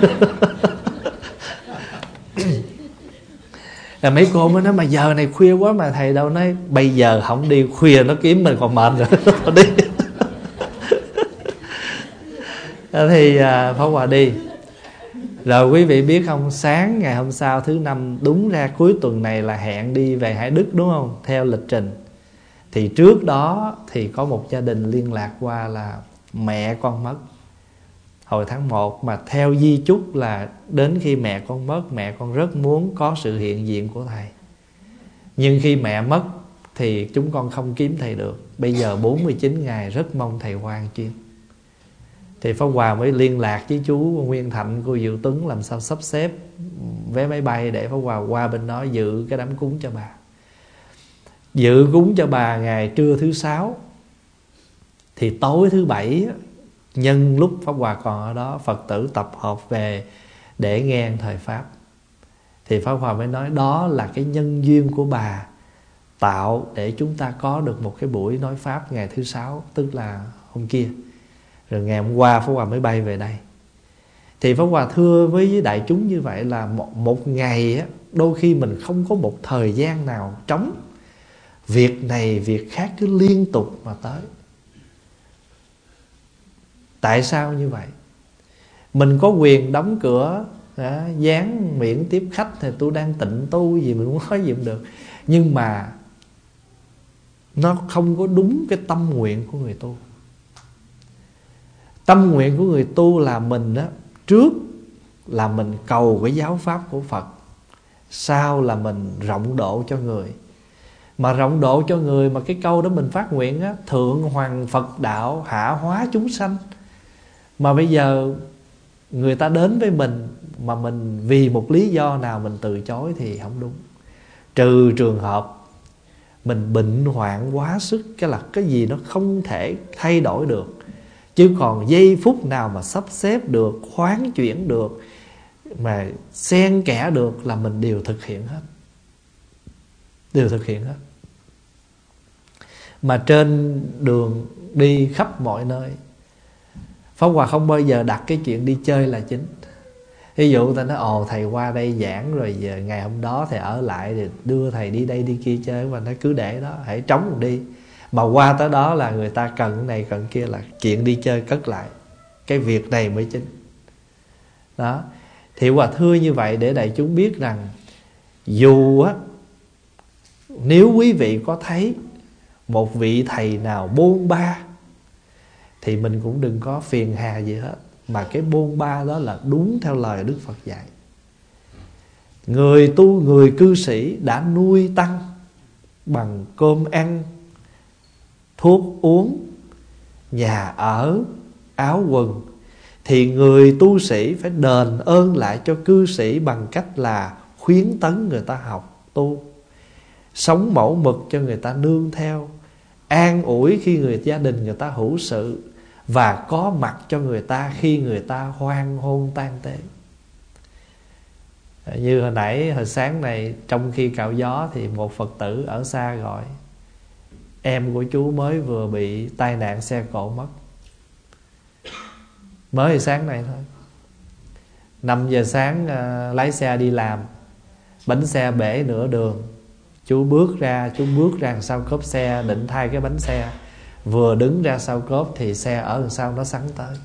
À, mấy cô mới nói mà giờ này khuya quá mà thầy đâu. Nói bây giờ không đi khuya nó kiếm mình còn mệt rồi. Đi. Thì à, Pháp Hòa đi. Rồi quý vị biết không, sáng ngày hôm sau thứ năm, đúng ra cuối tuần này là hẹn đi về Hải Đức đúng không, theo lịch trình. Thì trước đó thì có một gia đình liên lạc qua là mẹ con mất hồi tháng một. Mà theo di chúc là đến khi mẹ con mất, mẹ con rất muốn có sự hiện diện của thầy. Nhưng khi mẹ mất thì chúng con không kiếm thầy được. Bây giờ bốn mươi chín ngày rất mong thầy hoan chuyên. Thì Pháp Hòa mới liên lạc với chú Nguyên Thạnh, cô Diệu Tuấn làm sao sắp xếp vé máy bay để Pháp Hòa qua bên đó dự cái đám cúng cho bà. Dự cúng cho bà ngày trưa thứ sáu. Thì tối thứ bảy, nhân lúc Pháp Hòa còn ở đó, Phật tử tập hợp về để nghe thời Pháp. Thì Pháp Hòa mới nói đó là cái nhân duyên của bà tạo để chúng ta có được một cái buổi nói Pháp ngày thứ sáu, tức là hôm kia. Rồi ngày hôm qua Pháp Hòa mới bay về đây. Thì Pháp Hòa thưa với đại chúng như vậy là một, một ngày á, đôi khi mình không có một thời gian nào trống. Việc này việc khác cứ liên tục mà tới. Tại sao như vậy? Mình có quyền đóng cửa, à, dán miễn tiếp khách thì tôi đang tịnh tu gì mình muốn nói gì cũng được. Nhưng mà nó không có đúng cái tâm nguyện của người tu. Tâm nguyện của người tu là mình á, trước là mình cầu cái giáo pháp của Phật, sau là mình rộng độ cho người. Mà rộng độ cho người mà cái câu đó mình phát nguyện á, thượng hoàng Phật đạo hạ hóa chúng sanh. Mà bây giờ người ta đến với mình mà mình vì một lý do nào mình từ chối thì không đúng. Trừ trường hợp mình bệnh hoạn quá sức, cái là cái gì nó không thể thay đổi được. Chứ còn giây phút nào mà sắp xếp được, khoán chuyển được, mà xen kẽ được là mình đều thực hiện hết. Đều thực hiện hết. Mà trên đường đi khắp mọi nơi, Pháp Hòa không bao giờ đặt cái chuyện đi chơi là chính. Ví dụ ta nói ồ thầy qua đây giảng rồi giờ ngày hôm đó thầy ở lại thì đưa thầy đi đây đi kia chơi, mà nó cứ để đó, hãy trống rồi đi. Mà qua tới đó là người ta cần cái này cần kia là chuyện đi chơi cất lại. Cái việc này mới chính. Đó. Thì Hòa thưa như vậy để đại chúng biết rằng dù á, nếu quý vị có thấy một vị thầy nào bôn ba thì mình cũng đừng có phiền hà gì hết. Mà cái bôn ba đó là đúng theo lời Đức Phật dạy. Người tu, người cư sĩ đã nuôi tăng bằng cơm ăn, thuốc uống, nhà ở, áo quần, thì người tu sĩ phải đền ơn lại cho cư sĩ bằng cách là khuyến tấn người ta học tu, sống mẫu mực cho người ta nương theo, an ủi khi người gia đình người ta hữu sự, và có mặt cho người ta khi người ta hoan hôn tang tế. Như hồi nãy hồi sáng này trong khi cạo gió thì một Phật tử ở xa gọi: em của chú mới vừa bị tai nạn xe cộ mất. Mới hồi sáng này thôi. Năm giờ sáng uh, lái xe đi làm, bánh xe bể nửa đường. Chú bước ra, chú bước ra sau cốp xe định thay cái bánh xe. Vừa đứng ra sau cốp thì xe ở đằng sau nó sắn tới.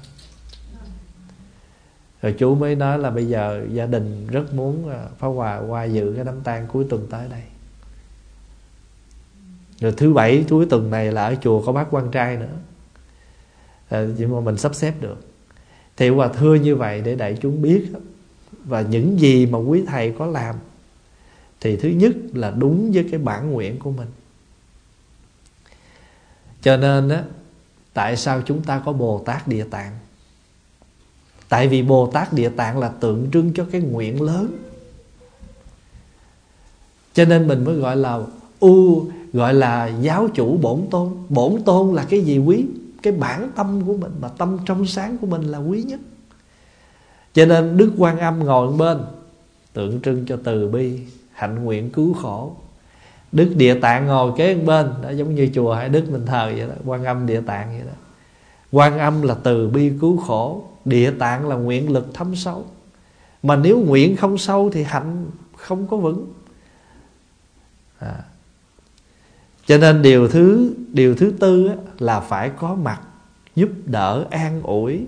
Rồi chú mới nói là bây giờ gia đình rất muốn Pháp Hòa qua dự cái đám tang cuối tuần tới đây. Rồi thứ bảy cuối tuần này là ở chùa có bác quan trai nữa, à, chỉ mà mình sắp xếp được. Thì Hòa thưa như vậy để đại chúng biết. Và những gì mà quý thầy có làm thì thứ nhất là đúng với cái bản nguyện của mình. Cho nên á, tại sao chúng ta có Bồ Tát Địa Tạng? Tại vì Bồ Tát Địa Tạng là tượng trưng cho cái nguyện lớn. Cho nên mình mới gọi là u gọi là giáo chủ bổn tôn. Bổn tôn là cái gì quý? Cái bản tâm của mình, mà tâm trong sáng của mình là quý nhất. Cho nên Đức Quan Âm ngồi bên tượng trưng cho từ bi, hạnh nguyện cứu khổ. Đức Địa Tạng ngồi kế bên, đó giống như chùa Hải Đức mình thờ vậy đó, Quan Âm Địa Tạng vậy đó. Quan Âm là từ bi cứu khổ, Địa Tạng là nguyện lực thâm sâu. Mà nếu nguyện không sâu thì hạnh không có vững. À. Cho nên điều thứ điều thứ tư á, là phải có mặt giúp đỡ an ủi.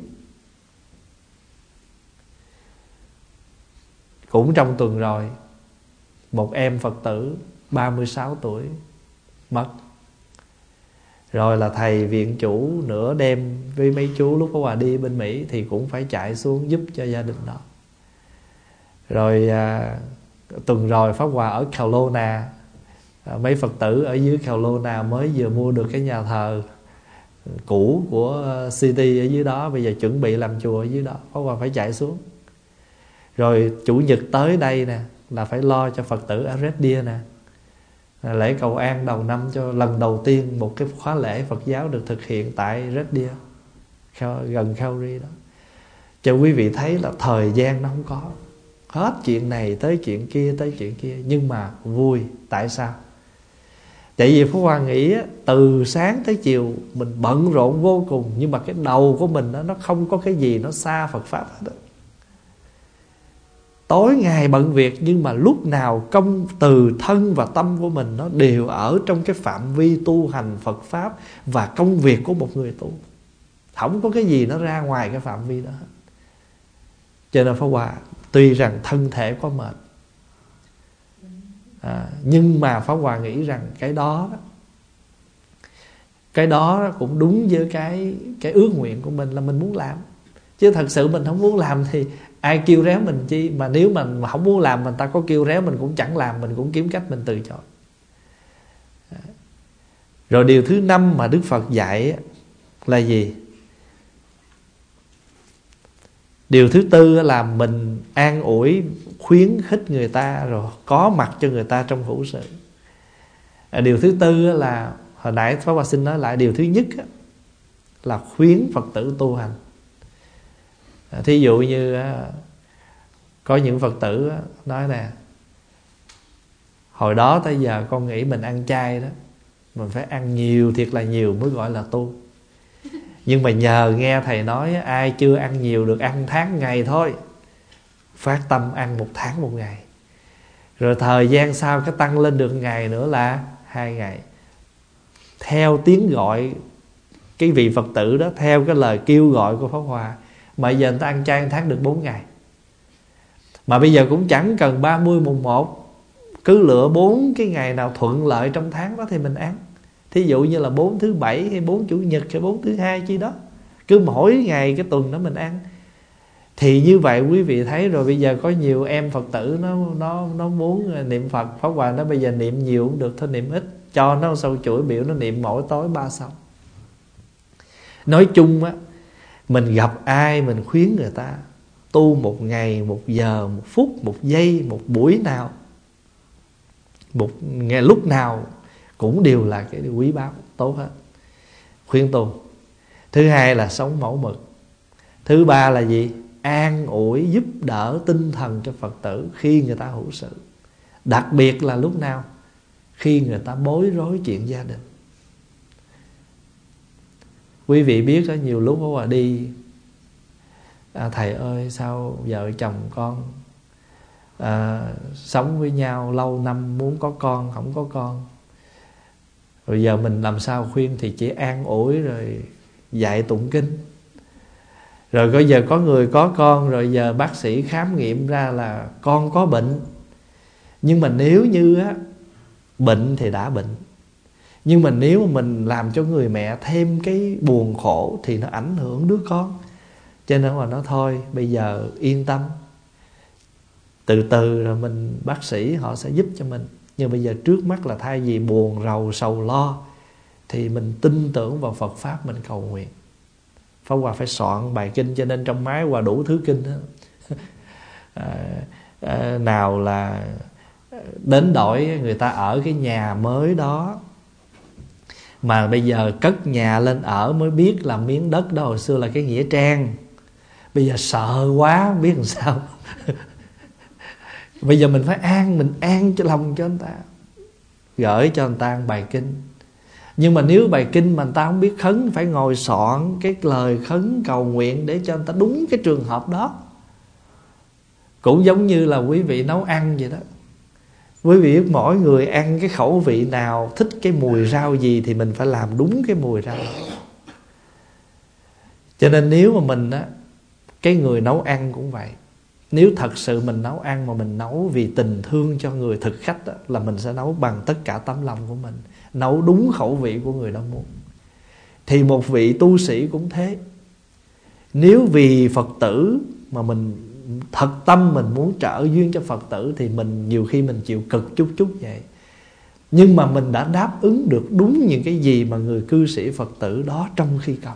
Cũng trong tuần rồi, một em Phật tử ba mươi sáu tuổi mất. Rồi là thầy viện chủ nửa đêm với mấy chú lúc có Hòa đi bên Mỹ thì cũng phải chạy xuống giúp cho gia đình đó. Rồi à, tuần rồi Pháp Hòa ở Kelowna, à, mấy Phật tử ở dưới Kelowna mới vừa mua được cái nhà thờ cũ của City ở dưới đó, bây giờ chuẩn bị làm chùa ở dưới đó. Pháp Hòa phải chạy xuống. Rồi chủ nhật tới đây nè là phải lo cho Phật tử ở Red Deer nè, lễ cầu an đầu năm cho lần đầu tiên một cái khóa lễ Phật giáo được thực hiện tại Red Deer, gần Calgary đó. Cho quý vị thấy là thời gian nó không có, hết chuyện này tới chuyện kia tới chuyện kia, nhưng mà vui. Tại sao? Tại vì Pháp Hòa nghĩ từ sáng tới chiều mình bận rộn vô cùng, nhưng mà cái đầu của mình đó, nó không có cái gì nó xa Phật Pháp hết đó. Tối ngày bận việc, nhưng mà lúc nào công từ thân và tâm của mình nó đều ở trong cái phạm vi tu hành Phật Pháp và công việc của một người tu. Không có cái gì nó ra ngoài cái phạm vi đó hết. Cho nên Pháp Hòa tuy rằng thân thể có mệt, à, nhưng mà Pháp Hòa nghĩ rằng cái đó Cái đó cũng đúng với cái, cái ước nguyện của mình là mình muốn làm. Chứ thật sự mình không muốn làm thì ai kêu réo mình chi. Mà nếu mình mà không muốn làm, mình ta có kêu réo mình cũng chẳng làm, mình cũng kiếm cách mình từ chối. Rồi điều thứ năm mà Đức Phật dạy là gì? Điều thứ tư là mình an ủi, khuyến khích người ta, rồi có mặt cho người ta trong hữu sự. Điều thứ tư là, hồi nãy Pháp Hòa xin nói lại, điều thứ nhất là khuyến Phật tử tu hành. Thí dụ như có những Phật tử nói nè: hồi đó tới giờ con nghĩ mình ăn chay đó, mình phải ăn nhiều, thiệt là nhiều mới gọi là tu. Nhưng mà nhờ nghe thầy nói ai chưa ăn nhiều được ăn tháng ngày thôi, phát tâm ăn một tháng một ngày. Rồi thời gian sau cái tăng lên được ngày nữa là hai ngày. Theo tiếng gọi, cái vị Phật tử đó theo cái lời kêu gọi của Pháp Hòa, mà giờ người ta ăn chay một tháng được bốn ngày. Mà bây giờ cũng chẳng cần ba mươi mùng một, cứ lựa bốn cái ngày nào thuận lợi trong tháng đó thì mình ăn. Thí dụ như là bốn thứ bảy hay bốn chủ nhật hay bốn thứ hai chi đó, cứ mỗi ngày cái tuần đó mình ăn. Thì như vậy quý vị thấy rồi, bây giờ có nhiều em Phật tử nó nó nó muốn niệm Phật. Pháp Hòa nó bây giờ niệm nhiều cũng được thôi, niệm ít cho nó sâu chuỗi biểu nó niệm mỗi tối ba xong. Nói chung á Mình gặp ai mình khuyến người ta tu một ngày, một giờ, một phút, một giây, một buổi nào, một ngày lúc nào cũng đều là cái quý báu tốt hết. Khuyên tu. Thứ hai là sống mẫu mực. Thứ ba là gì? An ủi giúp đỡ tinh thần cho Phật tử khi người ta hữu sự. Đặc biệt là lúc nào? Khi người ta bối rối chuyện gia đình. Quý vị biết có nhiều lúc Pháp Hòa đi, à, thầy ơi sao vợ chồng con à, sống với nhau lâu năm muốn có con không có con, rồi giờ mình làm sao khuyên? Thì chỉ an ủi rồi dạy tụng kinh. Rồi bây giờ có người có con, rồi giờ bác sĩ khám nghiệm ra là con có bệnh. Nhưng mà nếu như á, bệnh thì đã bệnh, nhưng mà nếu mà mình làm cho người mẹ thêm cái buồn khổ thì nó ảnh hưởng đứa con. Cho nên mà nói thôi bây giờ yên tâm, từ từ rồi mình bác sĩ họ sẽ giúp cho mình. Nhưng bây giờ trước mắt là thay vì buồn rầu sầu lo thì mình tin tưởng vào Phật Pháp, mình cầu nguyện. Pháp Hòa phải soạn bài kinh, cho nên trong máy Hòa đủ thứ kinh đó. à, à, nào là đến đổi người ta ở cái nhà mới đó, mà bây giờ cất nhà lên ở mới biết là miếng đất đó hồi xưa là cái nghĩa trang. Bây giờ sợ quá biết làm sao. Bây giờ mình phải an, mình an cho lòng cho anh ta, gửi cho anh ta bài kinh. Nhưng mà nếu bài kinh mà anh ta không biết khấn, phải ngồi soạn cái lời khấn cầu nguyện để cho anh ta đúng cái trường hợp đó. Cũng giống như là quý vị nấu ăn vậy đó. Quý vị biết mỗi người ăn cái khẩu vị nào, thích cái mùi rau gì thì mình phải làm đúng cái mùi rau. Cho nên nếu mà mình á, cái người nấu ăn cũng vậy. Nếu thật sự mình nấu ăn mà mình nấu vì tình thương cho người thực khách á, là mình sẽ nấu bằng tất cả tấm lòng của mình, nấu đúng khẩu vị của người đó muốn. Thì một vị tu sĩ cũng thế. Nếu vì Phật tử mà mình thật tâm mình muốn trợ duyên cho Phật tử thì mình nhiều khi mình chịu cực chút chút vậy. Nhưng mà mình đã đáp ứng được đúng những cái gì mà người cư sĩ Phật tử đó trong khi cầu.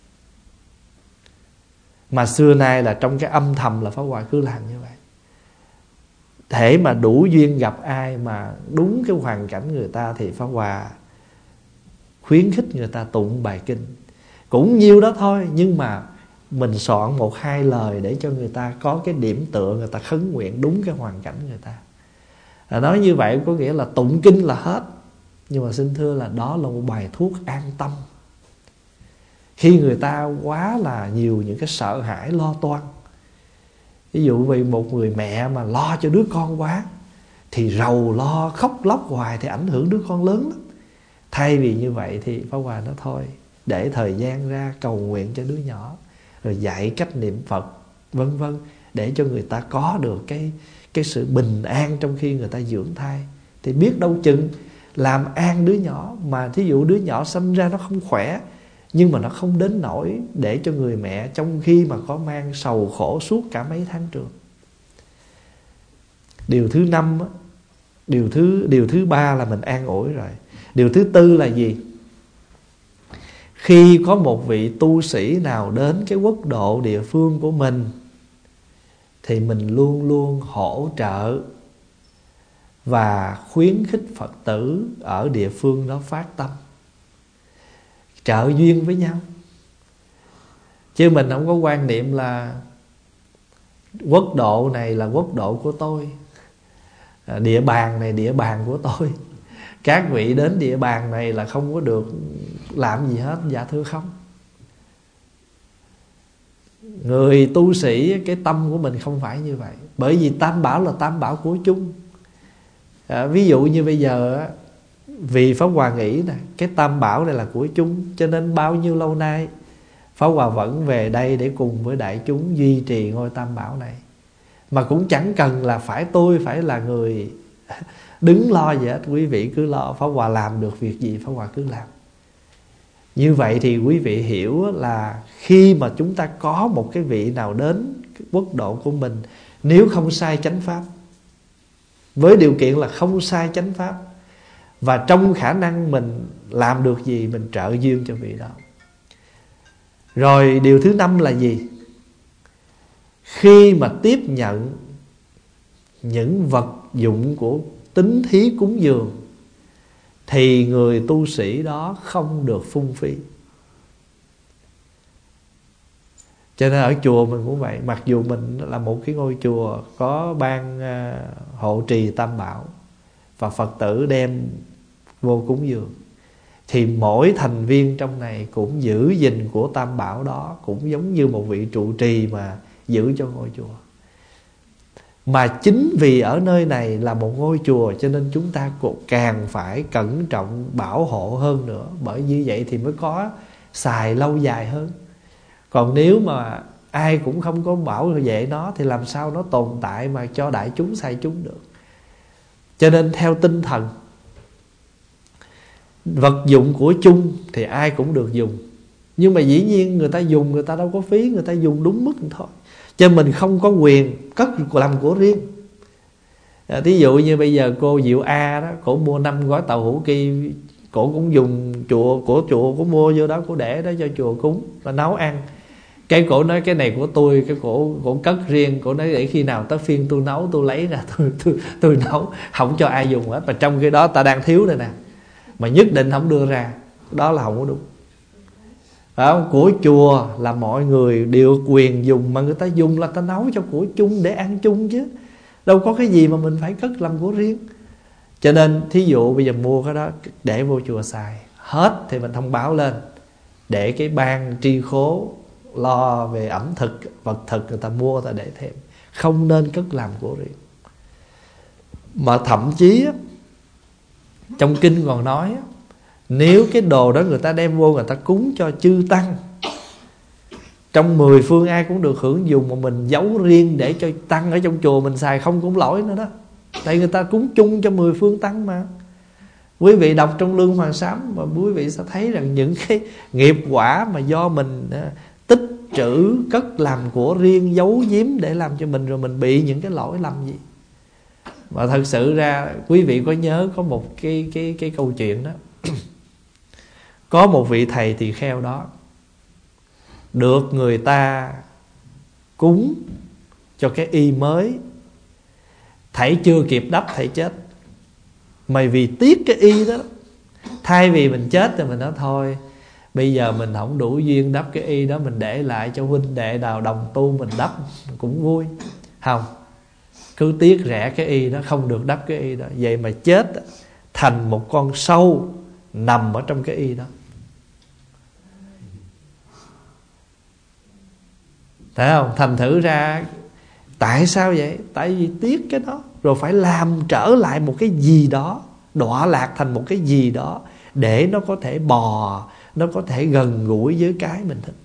Mà xưa nay là trong cái âm thầm là Pháp Hòa cứ làm như vậy. Thể mà đủ duyên gặp ai mà đúng cái hoàn cảnh người ta thì Pháp Hòa khuyến khích người ta tụng bài kinh. Cũng nhiêu đó thôi, nhưng mà mình soạn một hai lời để cho người ta có cái điểm tựa, người ta khấn nguyện đúng cái hoàn cảnh người ta. À, nói như vậy có nghĩa là tụng kinh là hết. Nhưng mà xin thưa là đó là một bài thuốc an tâm. Khi người ta quá là nhiều những cái sợ hãi lo toan, ví dụ vì một người mẹ mà lo cho đứa con quá thì rầu lo khóc lóc hoài thì ảnh hưởng đứa con lớn lắm. Thay vì như vậy thì Pháp Hòa nói thôi, để thời gian ra cầu nguyện cho đứa nhỏ, rồi dạy cách niệm Phật vân vân, để cho người ta có được cái, cái sự bình an trong khi người ta dưỡng thai. Thì biết đâu chừng làm an đứa nhỏ, mà thí dụ đứa nhỏ sinh ra nó không khỏe, nhưng mà nó không đến nỗi để cho người mẹ trong khi mà có mang sầu khổ suốt cả mấy tháng trường. Điều thứ năm á, điều thứ điều thứ ba là mình an ủi rồi. Điều thứ tư là gì? Khi có một vị tu sĩ nào đến cái quốc độ địa phương của mình thì mình luôn luôn hỗ trợ và khuyến khích Phật tử ở địa phương đó phát tâm, trợ duyên với nhau. Chứ mình không có quan niệm là quốc độ này là quốc độ của tôi, địa bàn này địa bàn của tôi, các vị đến địa bàn này là không có được làm gì hết. Dạ thưa không. Người tu sĩ cái tâm của mình không phải như vậy. Bởi vì tam bảo là tam bảo của chung. à, Ví dụ như bây giờ vì Pháp Hòa nghĩ nè, cái tam bảo này là của chung, cho nên bao nhiêu lâu nay Pháp Hòa vẫn về đây để cùng với đại chúng duy trì ngôi tam bảo này. Mà cũng chẳng cần là phải tôi phải là người đứng lo gì hết. Quý vị cứ lo, Pháp Hòa làm được việc gì Pháp Hòa cứ làm. Như vậy thì quý vị hiểu là khi mà chúng ta có một cái vị nào đến quốc độ của mình, nếu không sai chánh pháp, với điều kiện là không sai chánh pháp, và trong khả năng mình làm được gì mình trợ duyên cho vị đó. Rồi điều thứ năm là gì? Khi mà tiếp nhận những vật dụng của tín thí cúng dường thì người tu sĩ đó không được phung phí. Cho nên ở chùa mình cũng vậy. Mặc dù mình là một cái ngôi chùa có ban hộ trì Tam Bảo và Phật tử đem vô cúng dường, thì mỗi thành viên trong này cũng giữ gìn của Tam Bảo đó, cũng giống như một vị trụ trì mà giữ cho ngôi chùa. Mà chính vì ở nơi này là một ngôi chùa cho nên chúng ta càng phải cẩn trọng bảo hộ hơn nữa. Bởi như vậy thì mới có xài lâu dài hơn. Còn nếu mà ai cũng không có bảo vệ nó thì làm sao nó tồn tại mà cho đại chúng xài chúng được. Cho nên theo tinh thần vật dụng của chung thì ai cũng được dùng. Nhưng mà dĩ nhiên người ta dùng, người ta đâu có phí, người ta dùng đúng mức thôi. Cho nên mình không có quyền cất làm của riêng. à, Thí dụ như bây giờ cô Diệu A đó, cổ mua năm gói tàu hũ ki, cổ cũng dùng chùa, của chùa cổ mua vô đó, cổ để đó cho chùa cúng và nấu ăn. Cái cổ nói cái này của tôi, cái cổ cổ cất riêng. Cổ nói để khi nào tới phiên tôi nấu, tôi lấy ra tôi tôi tôi nấu, không cho ai dùng hết. Và trong khi đó ta đang thiếu đây nè, mà nhất định không đưa ra, đó là không có đúng. Phải không? Của chùa là mọi người đều quyền dùng, mà người ta dùng là ta nấu cho của chung để ăn chung chứ, đâu có cái gì mà mình phải cất làm của riêng. Cho nên thí dụ bây giờ mua cái đó để vô chùa xài hết thì mình thông báo lên, để cái ban tri khố lo về ẩm thực, vật thực người ta mua, người ta để thêm. Không nên cất làm của riêng. Mà thậm chí trong kinh còn nói, nếu cái đồ đó người ta đem vô, người ta cúng cho chư tăng, trong mười phương ai cũng được hưởng dùng, mà mình giấu riêng để cho tăng ở trong chùa mình xài không cũng lỗi nữa đó. Tại người ta cúng chung cho mười phương tăng mà. Quý vị đọc trong Lương Hoàng Sám và quý vị sẽ thấy rằng những cái nghiệp quả mà do mình tích trữ, cất làm của riêng, giấu giếm để làm cho mình, rồi mình bị những cái lỗi lầm gì. Mà thật sự ra quý vị có nhớ có một cái, cái, cái câu chuyện đó. Có một vị thầy tỳ kheo đó được người ta cúng cho cái y mới, thầy chưa kịp đắp thầy chết. Mà vì tiếc cái y đó, thay vì mình chết thì mình nói thôi, bây giờ mình không đủ duyên đắp cái y đó, mình để lại cho huynh đệ nào đồng tu mình đắp cũng vui. Không, cứ tiếc rẻ cái y đó, không được đắp cái y đó. Vậy mà chết thành một con sâu nằm ở trong cái y đó. Thấy không? Thành thử ra tại sao vậy? Tại vì tiếc cái đó, rồi phải làm trở lại một cái gì đó, đọa lạc thành một cái gì đó, để nó có thể bò, nó có thể gần gũi với cái mình thích.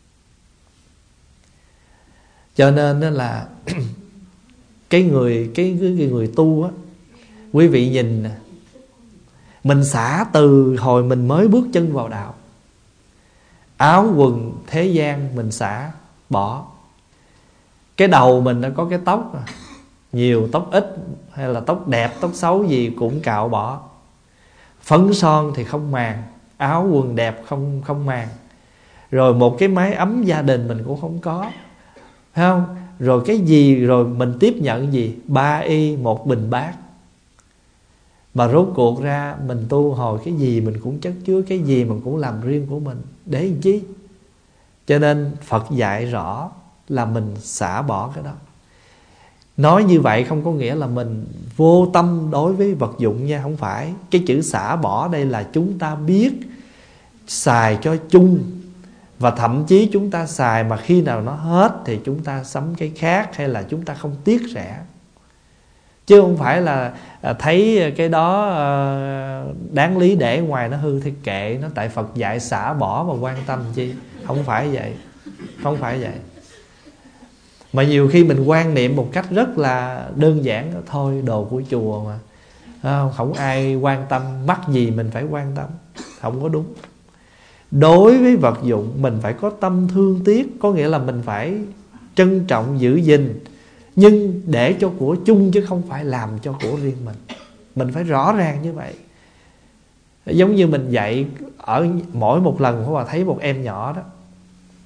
Cho nên đó là cái người cái, cái người tu á, quý vị nhìn nè, mình xả từ hồi mình mới bước chân vào đạo, áo quần thế gian mình xả bỏ. Cái đầu mình đã có cái tóc, nhiều tóc ít hay là tóc đẹp tóc xấu gì cũng cạo bỏ. Phấn son thì không màng, áo quần đẹp không không màng, rồi một cái mái ấm gia đình mình cũng không có, phải không? Rồi cái gì, rồi mình tiếp nhận gì? Ba y một bình bát. Mà rốt cuộc ra mình tu hồi cái gì mình cũng chất chứa, cái gì mình cũng làm riêng của mình, để làm chi? Cho nên Phật dạy rõ là mình xả bỏ cái đó. Nói như vậy không có nghĩa là mình vô tâm đối với vật dụng nha, không phải. Cái chữ xả bỏ đây là chúng ta biết xài cho chung, và thậm chí chúng ta xài mà khi nào nó hết thì chúng ta sắm cái khác, hay là chúng ta không tiếc rẻ. Chứ không phải là thấy cái đó đáng lý để ngoài nó hư thì kệ nó, tại Phật dạy xả bỏ mà quan tâm chi. Không phải vậy. Không phải vậy. Mà nhiều khi mình quan niệm một cách rất là đơn giản, thôi đồ của chùa mà, không, không ai quan tâm, mắc gì mình phải quan tâm. Không có đúng. Đối với vật dụng mình phải có tâm thương tiếc, có nghĩa là mình phải trân trọng giữ gìn, nhưng để cho của chung chứ không phải làm cho của riêng mình. Mình phải rõ ràng như vậy. Giống như mình dạy ở mỗi một lần Pháp Hòa thấy một em nhỏ đó,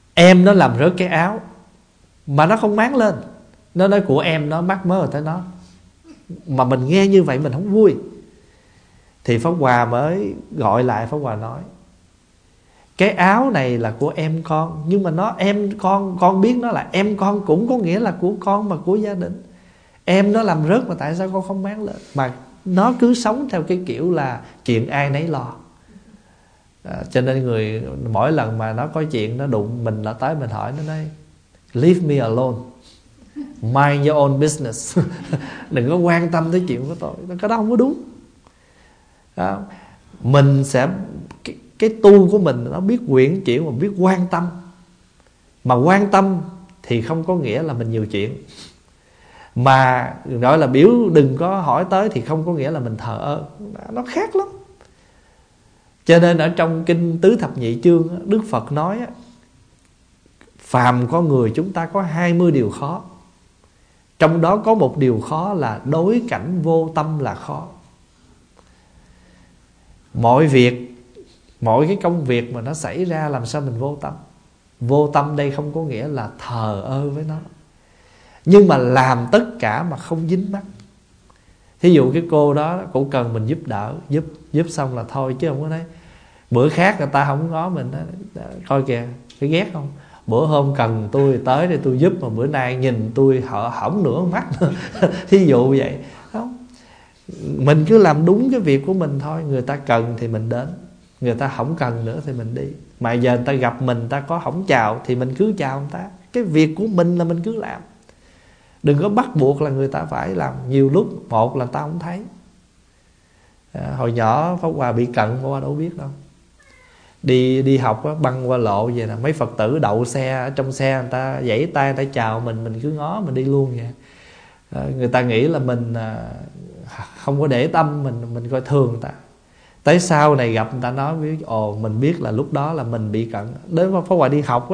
Em nó làm rớt cái áo mà nó không máng lên, nó nói của em nó mắc mớ rồi tới nó. Mà mình nghe như vậy mình không vui. Thì Pháp Hòa mới gọi lại, Pháp Hòa nói cái áo này là của em con, nhưng mà nó em con, con biết nó là em con cũng có nghĩa là của con mà của gia đình. Em nó làm rớt mà tại sao con không máng lên? Mà nó cứ sống theo cái kiểu là chuyện ai nấy lo. À, cho nên người mỗi lần mà nó có chuyện nó đụng mình, nó tới mình hỏi, nó nói leave me alone, mind your own business. Đừng có quan tâm tới chuyện của tôi. Cái đó không có đúng. À, mình sẽ cái, cái tu của mình nó biết quyển chuyển mà biết quan tâm. Mà quan tâm thì không có nghĩa là mình nhiều chuyện. Mà gọi là biểu đừng có hỏi tới thì không có nghĩa là mình thờ ơ. Nó khác lắm. Cho nên ở trong kinh Tứ Thập Nhị Chương, Đức Phật nói phàm có người chúng ta có hai mươi điều khó. Trong đó có một điều khó là đối cảnh vô tâm là khó. Mọi việc, mọi cái công việc mà nó xảy ra làm sao mình vô tâm. Vô tâm đây không có nghĩa là thờ ơ với nó, nhưng mà làm tất cả mà không dính mắc. Thí dụ cái cô đó cũng cần mình giúp đỡ, giúp giúp xong là thôi, chứ không có nói bữa khác người ta không ngó mình đó, coi kìa cái ghét không. Bữa hôm cần tôi tới để tôi giúp, mà bữa nay nhìn tôi họ hỏng nửa mắt. Thí dụ vậy. Không, mình cứ làm đúng cái việc của mình thôi. Người ta cần thì mình đến, người ta không cần nữa thì mình đi. Mà giờ người ta gặp mình, người ta có không chào thì mình cứ chào người ta. Cái việc của mình là mình cứ làm. Đừng có bắt buộc là người ta phải làm. Nhiều lúc một là ta không thấy. À, hồi nhỏ Pháp Hòa bị cận, Pháp Hòa đâu biết đâu. Đi đi học á, băng qua lộ vậy nè, mấy Phật tử đậu xe ở trong xe, người ta vẫy tay, người ta chào mình, mình cứ ngó mình đi luôn vậy. À, người ta nghĩ là mình à, không có để tâm, mình mình coi thường người ta. Tới sau này gặp người ta nói với ồ, mình biết là lúc đó là mình bị cận. Đến Pháp Hòa đi học á,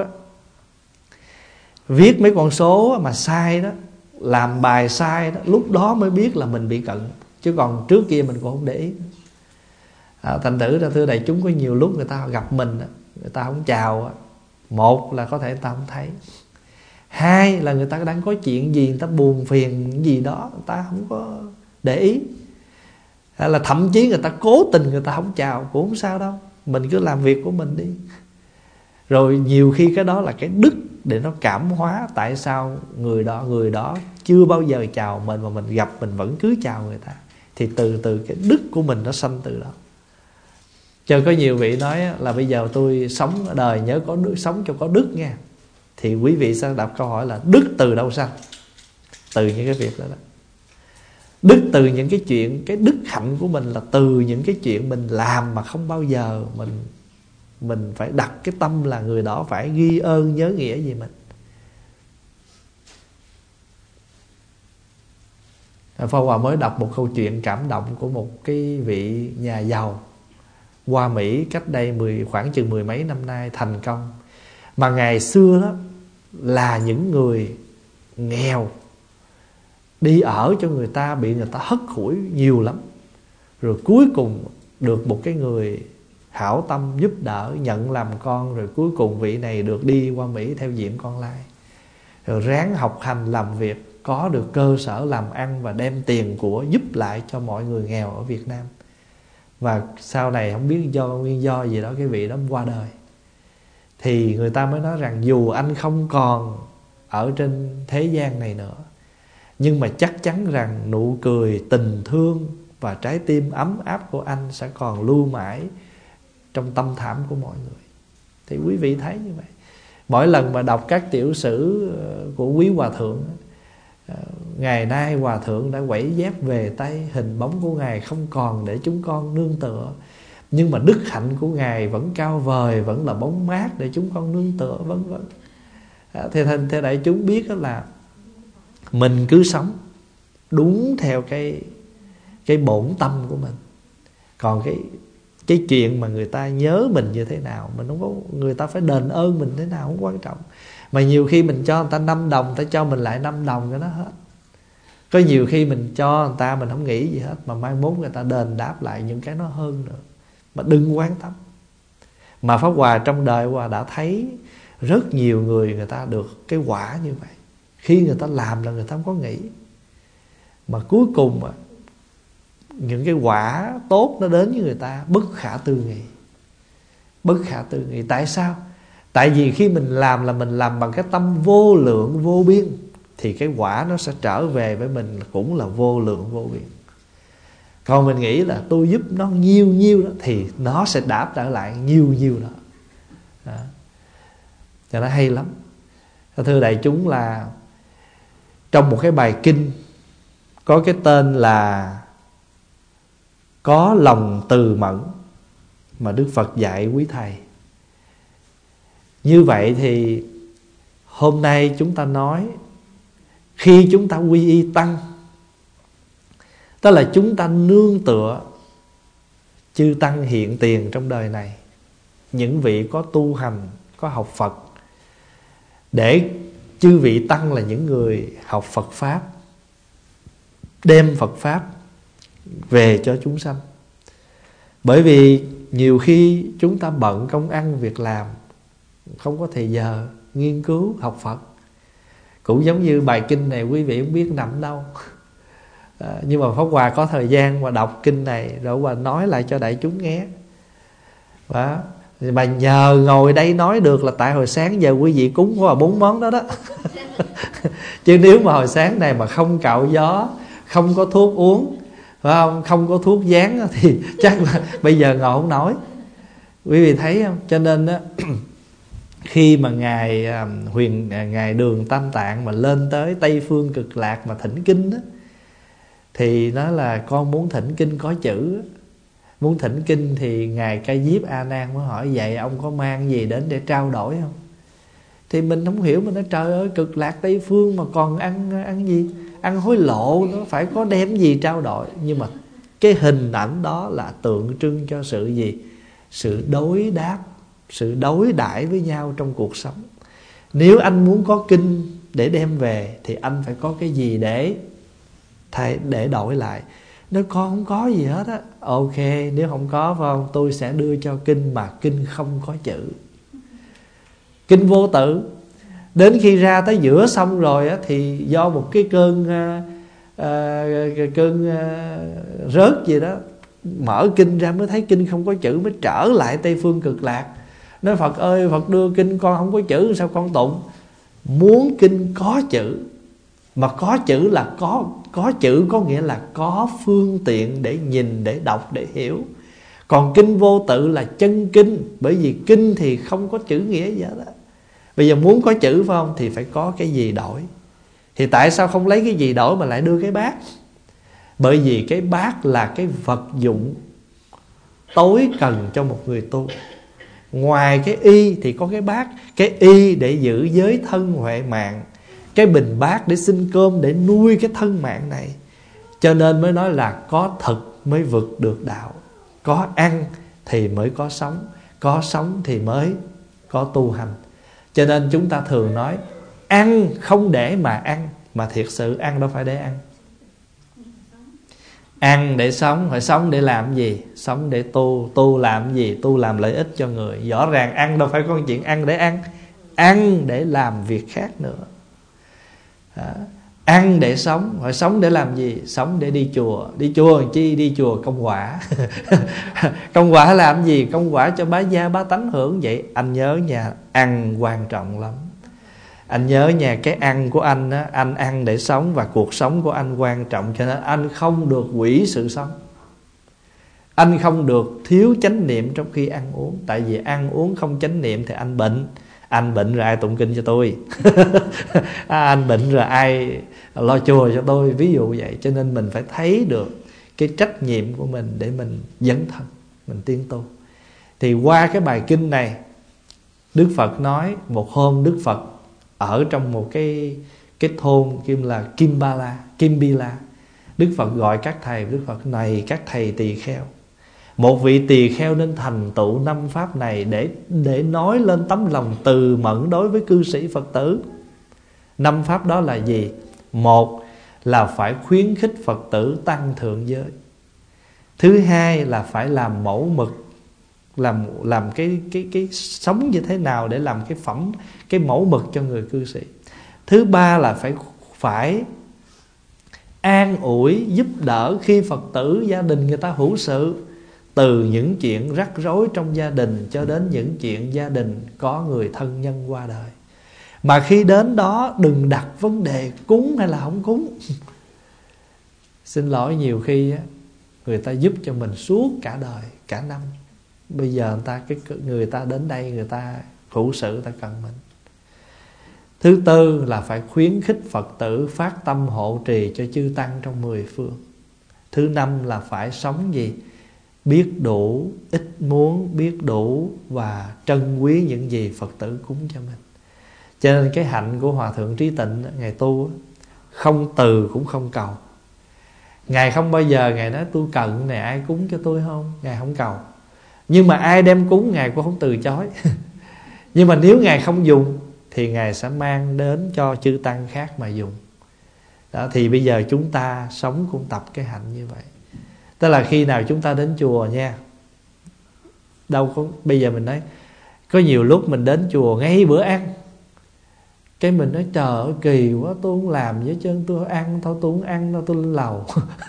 viết mấy con số mà sai đó, làm bài sai đó, lúc đó mới biết là mình bị cận. Chứ còn trước kia mình cũng không để ý. À, thành thử ra thưa đại chúng, có nhiều lúc người ta gặp mình, người ta không chào. Một là có thể người ta không thấy. Hai là người ta đang có chuyện gì, người ta buồn phiền gì đó, người ta không có để ý. Hay là thậm chí người ta cố tình người ta không chào, cũng không sao đâu. Mình cứ làm việc của mình đi. Rồi nhiều khi cái đó là cái đức để nó cảm hóa tại sao người đó người đó chưa bao giờ chào mình, mà mình gặp mình vẫn cứ chào người ta. Thì từ từ cái đức của mình nó sanh từ đó. Cho có nhiều vị nói là bây giờ tôi sống ở đời nhớ có đức, sống cho có đức nha. Thì quý vị sẽ đặt câu hỏi là đức từ đâu sanh? Từ những cái việc đó đó. Đức từ những cái chuyện, cái đức hạnh của mình là từ những cái chuyện mình làm mà không bao giờ mình mình phải đặt cái tâm là người đó phải ghi ơn nhớ nghĩa gì mình. Pháp Hòa mới đọc một câu chuyện cảm động của một cái vị nhà giàu qua Mỹ cách đây mười, khoảng chừng mười mấy năm nay, thành công. Mà ngày xưa đó là những người nghèo, đi ở cho người ta, bị người ta hất hủi nhiều lắm. Rồi cuối cùng được một cái người hảo tâm giúp đỡ, nhận làm con. Rồi cuối cùng vị này được đi qua Mỹ theo diện con lai. Rồi ráng học hành làm việc, có được cơ sở làm ăn và đem tiền của giúp lại cho mọi người nghèo ở Việt Nam. Và sau này không biết do nguyên do gì đó cái vị đó qua đời. Thì người ta mới nói rằng dù anh không còn ở trên thế gian này nữa, nhưng mà chắc chắn rằng nụ cười, tình thương và trái tim ấm áp của anh sẽ còn lưu mãi trong tâm thẳm của mọi người. Thì quý vị thấy như vậy. Mỗi lần mà đọc các tiểu sử của quý hòa thượng, ngày nay hòa thượng đã quẩy dép về tay, hình bóng của ngài không còn để chúng con nương tựa, nhưng mà đức hạnh của ngài vẫn cao vời, vẫn là bóng mát để chúng con nương tựa, vân vân. Thế thành thế đại chúng biết đó là mình cứ sống đúng theo cái cái bổn tâm của mình. Còn cái cái chuyện mà người ta nhớ mình như thế nào, mình không có, người ta phải đền ơn mình thế nào không quan trọng. Mà nhiều khi mình cho người ta năm đồng, người ta cho mình lại năm đồng cho nó hết. Có nhiều khi mình cho người ta mình không nghĩ gì hết, mà mai mốt người ta đền đáp lại những cái nó hơn nữa. Mà đừng quan tâm. Mà Pháp Hòa trong đời Hòa đã thấy Rất nhiều người người ta được cái quả như vậy. Khi người ta làm là người ta không có nghĩ, mà cuối cùng những cái quả tốt nó đến với người ta bất khả tư nghị. Bất khả tư nghị. Tại sao? Tại vì khi mình làm là mình làm bằng cái tâm vô lượng vô biên, thì cái quả nó sẽ trở về với mình cũng là vô lượng vô biên. Còn mình nghĩ là tôi giúp nó nhiêu nhiêu đó, thì nó sẽ đáp trở lại nhiêu nhiêu đó, đó. Cho nó hay lắm. Thưa đại chúng, là trong một cái bài kinh có cái tên là Có Lòng Từ Mẫn mà Đức Phật dạy quý thầy. Như vậy thì hôm nay chúng ta nói, khi chúng ta quy y tăng, tức là chúng ta nương tựa chư tăng hiện tiền trong đời này, những vị có tu hành, có học Phật, để chư vị tăng là những người học Phật Pháp, đem Phật Pháp về cho chúng sanh. Bởi vì nhiều khi chúng ta bận công ăn việc làm, không có thời giờ nghiên cứu học Phật. Cũng giống như bài kinh này quý vị không biết nằm đâu, à, nhưng mà Pháp Hòa có thời gian mà đọc kinh này, rồi Hòa nói lại cho đại chúng nghe. Đó. Mà nhờ ngồi đây nói được là tại hồi sáng giờ quý vị cúng có là bốn món đó đó. Chứ nếu mà hồi sáng này mà không cạo gió, không có thuốc uống, phải không, không có thuốc dán, thì chắc là bây giờ ngồi không nổi. Quý vị thấy không? Cho nên đó, khi mà ngài huyền ngài Đường Tam Tạng mà lên tới Tây Phương Cực Lạc mà thỉnh kinh đó, thì nói là con muốn thỉnh kinh có chữ. Muốn thỉnh kinh thì ngài Ca Diếp A Nan mới hỏi, vậy ông có mang gì đến để trao đổi không? Thì mình không hiểu, mình nói trời ơi, Cực Lạc Tây Phương mà còn ăn ăn gì, ăn hối lộ, nó phải có đem gì trao đổi. Nhưng mà cái hình ảnh đó là tượng trưng cho sự gì? Sự đối đáp, sự đối đãi với nhau trong cuộc sống. Nếu anh muốn có kinh để đem về thì anh phải có cái gì để thay, để đổi lại. Nếu con không có gì hết á, ok, nếu không có phải không, tôi sẽ đưa cho kinh mà kinh không có chữ. Kinh vô tự. Đến khi ra tới giữa xong rồi á, thì do một cái cơn uh, uh, cơn uh, rớt gì đó, mở kinh ra mới thấy kinh không có chữ, mới trở lại Tây Phương Cực Lạc. Nói Phật ơi, Phật đưa kinh con không có chữ, sao con tụng? Muốn kinh có chữ. Mà có chữ là có có chữ có nghĩa là có phương tiện để nhìn, để đọc, để hiểu. Còn kinh vô tự là chân kinh. Bởi vì kinh thì không có chữ nghĩa gì hết đó. Bây giờ muốn có chữ phải không, thì phải có cái gì đổi. Thì tại sao không lấy cái gì đổi mà lại đưa cái bát? Bởi vì cái bát là cái vật dụng tối cần cho một người tu. Ngoài cái y thì có cái bát. Cái y để giữ giới thân huệ mạng, cái bình bát để xin cơm, để nuôi cái thân mạng này. Cho nên mới nói là có thực mới vượt được đạo. Có ăn thì mới có sống, có sống thì mới có tu hành. Cho nên chúng ta thường nói ăn không để mà ăn, mà thiệt sự ăn đâu phải để ăn. Ăn để sống, phải sống để làm gì? Sống để tu. Tu làm gì? Tu làm lợi ích cho người. Rõ ràng ăn đâu phải có chuyện ăn để ăn, ăn để làm việc khác nữa. Đó. Ăn để sống, phải sống để làm gì? Sống để đi chùa. Đi chùa làm chi? Đi chùa công quả. Công quả làm gì? Công quả cho bá gia bá tánh hưởng. Vậy anh nhớ nha, ăn quan trọng lắm. Anh nhớ nha, cái ăn của anh á, anh ăn để sống, và cuộc sống của anh quan trọng. Cho nên anh không được hủy sự sống. Anh không được thiếu chánh niệm trong khi ăn uống. Tại vì ăn uống không chánh niệm thì anh bệnh. Anh bệnh rồi ai tụng kinh cho tôi? à, Anh bệnh rồi ai lo chùa cho tôi? Ví dụ vậy. Cho nên mình phải thấy được cái trách nhiệm của mình để mình dấn thân, mình tiến tu. Thì qua cái bài kinh này, Đức Phật nói một hôm Đức Phật ở trong một cái cái thôn kim là Kimbala, Kimbila. Đức Phật gọi các thầy, Đức Phật này các thầy tỳ kheo, một vị tỳ kheo nên thành tựu năm pháp này để để nói lên tấm lòng từ mẫn đối với cư sĩ Phật tử. Năm pháp đó là gì? Một là phải khuyến khích Phật tử tăng thượng giới. Thứ hai là phải làm mẫu mực làm làm cái cái cái sống như thế nào để làm cái phẩm, cái mẫu mực cho người cư sĩ. Thứ ba là phải phải an ủi giúp đỡ khi Phật tử gia đình người ta hữu sự, từ những chuyện rắc rối trong gia đình cho đến những chuyện gia đình có người thân nhân qua đời. Mà khi đến đó đừng đặt vấn đề cúng hay là không cúng. Xin lỗi, nhiều khi á, người ta giúp cho mình suốt cả đời, cả năm. Bây giờ người ta cái người ta đến đây, người ta hữu sự, người ta cần mình. Thứ tư là phải khuyến khích Phật tử phát tâm hộ trì cho chư tăng trong mười phương. Thứ năm là phải sống gì? Biết đủ, ít muốn, biết đủ và trân quý những gì Phật tử cúng cho mình. Cho nên cái hạnh của Hòa Thượng Trí Tịnh, Ngài tu không từ cũng không cầu. Ngài không bao giờ Ngài nói tôi cần này, ai cúng cho tôi không? Ngài không cầu. Nhưng mà ai đem cúng Ngài cũng không từ chối. Nhưng mà nếu Ngài không dùng thì Ngài sẽ mang đến cho chư tăng khác mà dùng. Đó, thì bây giờ chúng ta sống cũng tập cái hạnh như vậy. Tức là khi nào chúng ta đến chùa nha, đâu có, bây giờ mình nói có nhiều lúc mình đến chùa ngay bữa ăn, cái mình nói trời ơi kỳ quá, tôi không làm với chân, tôi ăn thôi, tôi không ăn đâu, tôi lên lầu.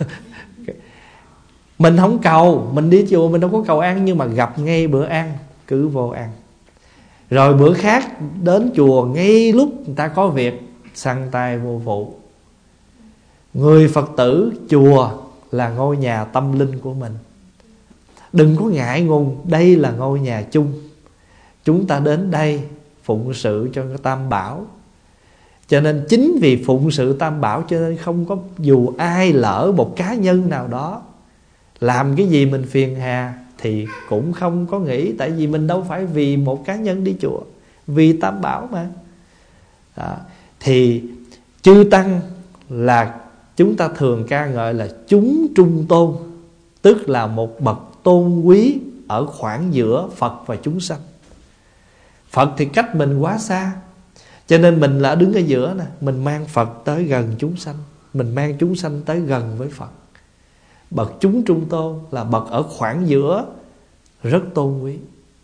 Mình không cầu, mình đi chùa mình đâu có cầu ăn, nhưng mà gặp ngay bữa ăn cứ vô ăn. Rồi bữa khác đến chùa ngay lúc người ta có việc xăng tay vô vụ. Người Phật tử chùa là ngôi nhà tâm linh của mình. Đừng có ngại ngùng, đây là ngôi nhà chung. Chúng ta đến đây phụng sự cho cái Tam Bảo. Cho nên chính vì phụng sự Tam Bảo cho nên không có, dù ai lỡ một cá nhân nào đó làm cái gì mình phiền hà thì cũng không có nghĩ. Tại vì mình đâu phải vì một cá nhân đi chùa, vì Tam Bảo mà. Đó. Thì chư tăng là chúng ta thường ca ngợi là chúng trung tôn, tức là một bậc tôn quý ở khoảng giữa Phật và chúng sanh. Phật thì cách mình quá xa, cho nên mình là đứng ở giữa nè, mình mang Phật tới gần chúng sanh, mình mang chúng sanh tới gần với Phật. Bậc chúng trung tôn là bậc ở khoảng giữa, rất tôn quý.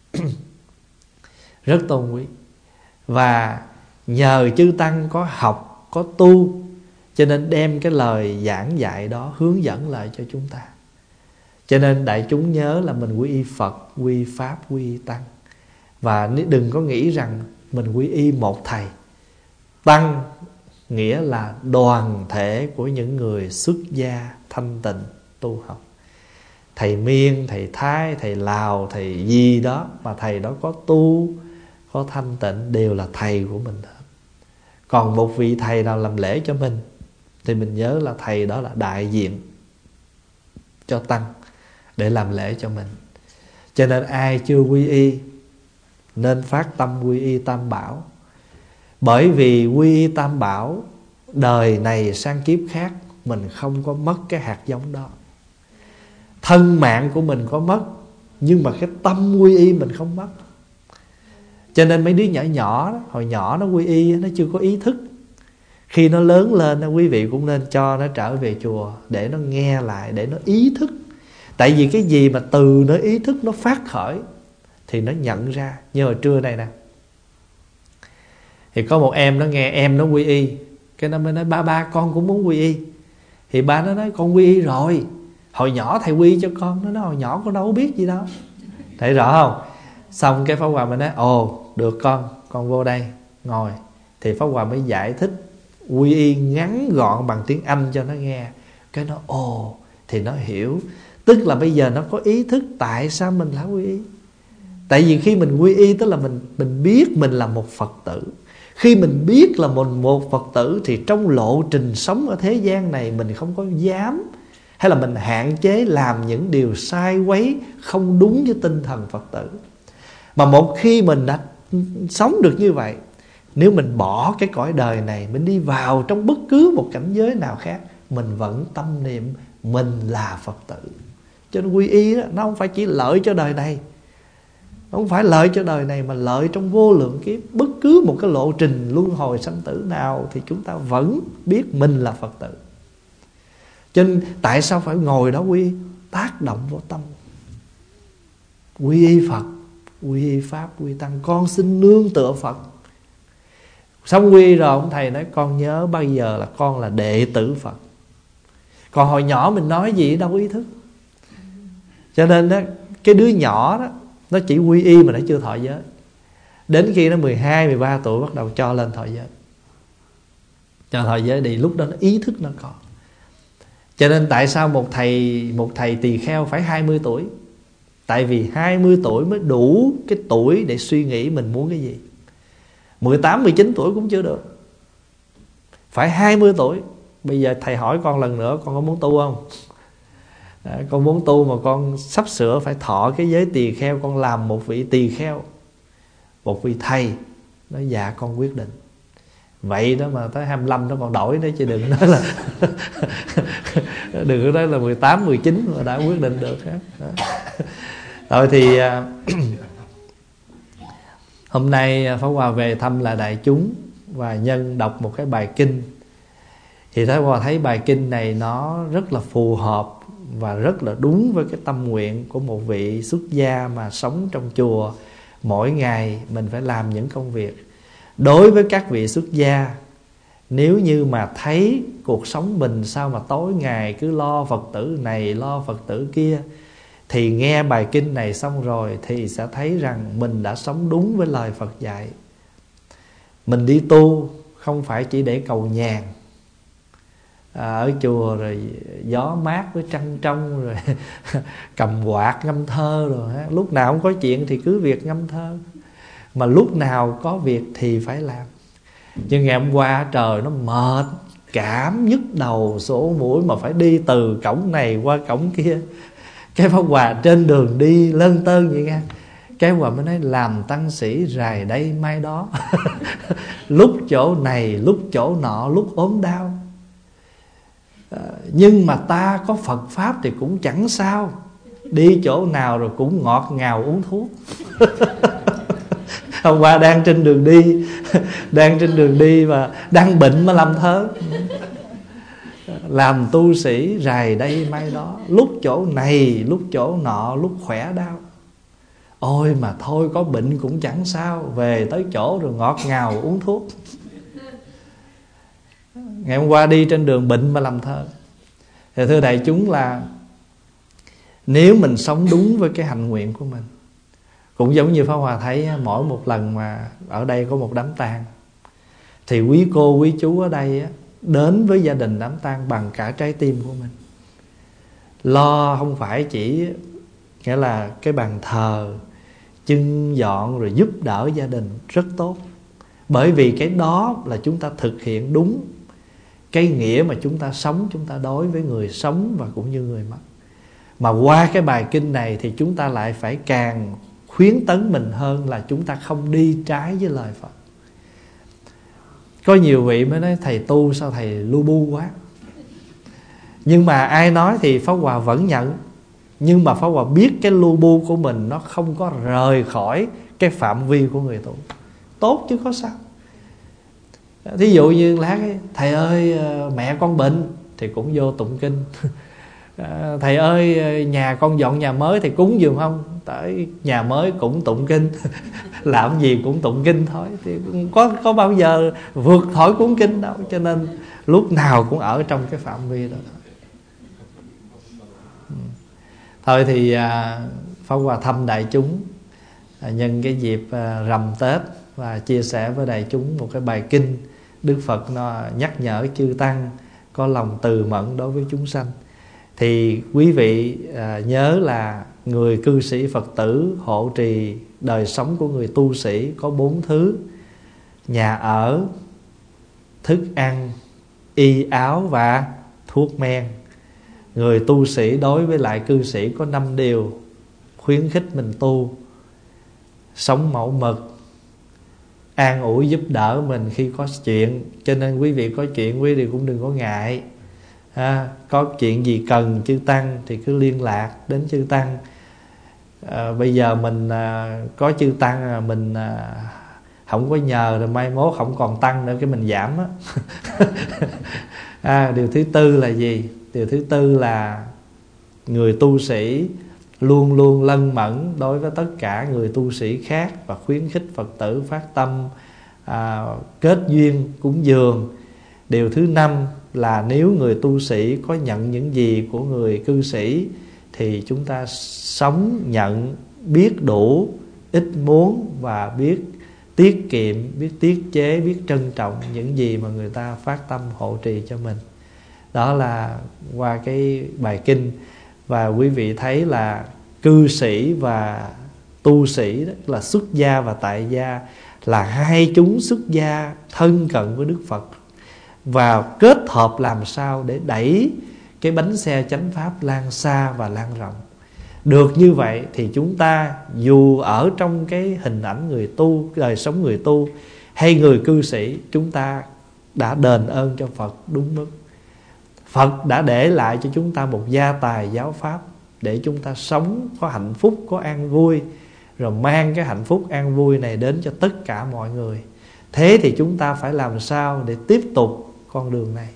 Rất tôn quý. Và nhờ chư tăng có học, có tu, cho nên đem cái lời giảng dạy đó hướng dẫn lại cho chúng ta. Cho nên đại chúng nhớ là mình quy y Phật, quy y Pháp, quy y Tăng. Và đừng có nghĩ rằng mình quy y một thầy. Tăng nghĩa là đoàn thể của những người xuất gia thanh tịnh tu học. Thầy Miên, thầy Thái, thầy Lào, thầy gì đó, mà thầy đó có tu, có thanh tịnh, đều là thầy của mình hết. Còn một vị thầy nào làm lễ cho mình thì mình nhớ là thầy đó là đại diện cho tăng để làm lễ cho mình. Cho nên ai chưa quy y nên phát tâm quy y Tam Bảo. Bởi vì quy y Tam Bảo, đời này sang kiếp khác mình không có mất cái hạt giống đó. Thân mạng của mình có mất, nhưng mà cái tâm quy y mình không mất. Cho nên mấy đứa nhỏ nhỏ đó, hồi nhỏ nó quy y, nó chưa có ý thức. Khi nó lớn lên, quý vị cũng nên cho nó trở về chùa để nó nghe lại, để nó ý thức. Tại vì cái gì mà từ nó ý thức, nó phát khởi thì nó nhận ra. Như hồi trưa này nè, thì có một em nó nghe em nó quy y, cái nó mới nói ba ba con cũng muốn quy y. Thì ba nó nói con quy y rồi, hồi nhỏ thầy quy cho con. Nó nói hồi nhỏ con đâu có biết gì đâu. Thấy rõ không? Xong cái Pháp Hòa mới nói ồ được con, con vô đây ngồi. Thì Pháp Hòa mới giải thích quy y ngắn gọn bằng tiếng Anh cho nó nghe. Cái nó ồ thì nó hiểu. Tức là bây giờ nó có ý thức tại sao mình lại quy y. Tại vì khi mình quy y tức là mình mình biết mình là một Phật tử. Khi mình biết là mình một Phật tử thì trong lộ trình sống ở thế gian này mình không có dám hay là mình hạn chế làm những điều sai quấy, không đúng với tinh thần Phật tử. Mà một khi mình đã sống được như vậy, nếu mình bỏ cái cõi đời này, mình đi vào trong bất cứ một cảnh giới nào khác, mình vẫn tâm niệm mình là Phật tử. Cho nên quy y đó, nó không phải chỉ lợi cho đời này, nó không phải lợi cho đời này, mà lợi trong vô lượng kiếp. Bất cứ một cái lộ trình luân hồi sanh tử nào thì chúng ta vẫn biết mình là Phật tử. Cho nên tại sao phải ngồi đó quy y? Tác động vô tâm, quy y Phật, quy y Pháp, quy y Tăng. Con xin nương tựa Phật. Xong quy y rồi ông thầy nói con nhớ bây giờ là con là đệ tử Phật. Còn hồi nhỏ mình nói gì đâu có ý thức. Cho nên đó, cái đứa nhỏ đó nó chỉ quy y mà nó chưa thọ giới. Đến khi nó mười hai, mười ba tuổi bắt đầu cho lên thọ giới. Cho thọ giới đi, lúc đó nó ý thức nó có. Cho nên tại sao một thầy Một thầy tỳ kheo phải hai mươi tuổi? Tại vì hai mươi tuổi mới đủ cái tuổi để suy nghĩ mình muốn cái gì. Mười tám, mười chín tuổi cũng chưa được, phải hai mươi tuổi. Bây giờ thầy hỏi con lần nữa, con có muốn tu không? Đó, con muốn tu mà con sắp sửa phải thọ cái giới tỳ kheo, con làm một vị tỳ kheo, một vị thầy. Nói dạ con quyết định. Vậy đó mà tới hai mươi lăm nó còn đổi nữa, chứ đừng nói là đừng có nói là mười tám, mười chín mà đã quyết định được. Rồi thì hôm nay Pháp Hòa về thăm là đại chúng và nhân đọc một cái bài kinh. Thì Pháp Hòa thấy bài kinh này nó rất là phù hợp và rất là đúng với cái tâm nguyện của một vị xuất gia mà sống trong chùa. Mỗi ngày mình phải làm những công việc. Đối với các vị xuất gia, nếu như mà thấy cuộc sống mình sao mà tối ngày cứ lo Phật tử này, lo Phật tử kia, thì nghe bài kinh này xong rồi thì sẽ thấy rằng mình đã sống đúng với lời Phật dạy. Mình đi tu không phải chỉ để cầu nhàn à, ở chùa rồi gió mát với trăng trong rồi cầm quạt ngâm thơ rồi ha. Lúc nào không có chuyện thì cứ việc ngâm thơ, mà lúc nào có việc thì phải làm. Nhưng ngày hôm qua trời nó mệt, cảm nhức đầu sổ mũi mà phải đi từ cổng này qua cổng kia. Cái Pháp Hòa trên đường đi lơn tơn vậy nghe. Cái Hòa mới nói làm tăng sĩ rày đây mai đó lúc chỗ này, lúc chỗ nọ, lúc ốm đau à, nhưng mà ta có Phật Pháp thì cũng chẳng sao. Đi chỗ nào rồi cũng ngọt ngào uống thuốc. Hôm qua đang trên đường đi Đang trên đường đi và đang bệnh mà làm thơ. Làm tu sĩ rày đây mai đó, lúc chỗ này, lúc chỗ nọ, lúc khỏe đau. Ôi mà thôi có bệnh cũng chẳng sao, về tới chỗ rồi ngọt ngào uống thuốc. Ngày hôm qua đi trên đường bệnh mà làm thơ. Thì thưa đại chúng là nếu mình sống đúng với cái hạnh nguyện của mình, cũng giống như Pháp Hòa thấy mỗi một lần mà ở đây có một đám tang, thì quý cô quý chú ở đây đến với gia đình đám tang bằng cả trái tim của mình. Lo không phải chỉ nghĩa là cái bàn thờ, chưng dọn rồi giúp đỡ gia đình rất tốt. Bởi vì cái đó là chúng ta thực hiện đúng cái nghĩa mà chúng ta sống, chúng ta đối với người sống và cũng như người mất. Mà qua cái bài kinh này thì chúng ta lại phải càng khuyến tấn mình hơn là chúng ta không đi trái với lời Phật. Có nhiều vị mới nói thầy tu sao thầy lu bu quá. Nhưng mà ai nói thì Pháp Hòa vẫn nhận. Nhưng mà Pháp Hòa biết cái lu bu của mình nó không có rời khỏi cái phạm vi của người tu. Tốt chứ có sao. Thí dụ như lát ấy, thầy ơi mẹ con bệnh thì cũng vô tụng kinh. Thầy ơi nhà con dọn nhà mới thì cúng giùm không? Tới nhà mới cũng tụng kinh. Làm gì cũng tụng kinh thôi. Thì có, có bao giờ vượt khỏi cuốn kinh đâu. Cho nên lúc nào cũng ở trong cái phạm vi đó. Thôi thì à, Pháp Hòa thăm đại chúng à, nhân cái dịp à, rằm Tết và chia sẻ với đại chúng một cái bài kinh. Đức Phật nó nhắc nhở chư tăng có lòng từ mẫn đối với chúng sanh. Thì quý vị à, nhớ là người cư sĩ Phật tử hộ trì đời sống của người tu sĩ có bốn thứ: nhà ở, thức ăn, y áo và thuốc men. Người tu sĩ đối với lại cư sĩ có năm điều khuyến khích mình tu: sống mẫu mực, an ủi giúp đỡ mình khi có chuyện. Cho nên quý vị có chuyện quý vị cũng đừng có ngại à, có chuyện gì cần chư tăng thì cứ liên lạc đến chư tăng. à, Bây giờ mình à, có chư tăng à, mình à, không có nhờ rồi mai mốt không còn tăng nữa cái mình giảm á. à, Điều thứ tư là gì? Điều thứ tư là người tu sĩ luôn luôn lân mẫn đối với tất cả người tu sĩ khác, và khuyến khích Phật tử phát tâm à, kết duyên cúng dường. Điều thứ năm là nếu người tu sĩ có nhận những gì của người cư sĩ thì chúng ta sống nhận, biết đủ, ít muốn, và biết tiết kiệm, biết tiết chế, biết trân trọng những gì mà người ta phát tâm hộ trì cho mình. Đó là qua cái bài kinh. Và quý vị thấy là cư sĩ và tu sĩ đó, là xuất gia và tại gia, là hai chúng xuất gia thân cận với Đức Phật, và kết hợp làm sao để đẩy cái bánh xe chánh pháp lan xa và lan rộng. Được như vậy thì chúng ta dù ở trong cái hình ảnh người tu, đời sống người tu hay người cư sĩ, chúng ta đã đền ơn cho Phật đúng mức. Phật đã để lại cho chúng ta một gia tài giáo pháp để chúng ta sống có hạnh phúc, có an vui, rồi mang cái hạnh phúc an vui này đến cho tất cả mọi người. Thế thì chúng ta phải làm sao để tiếp tục con đường này.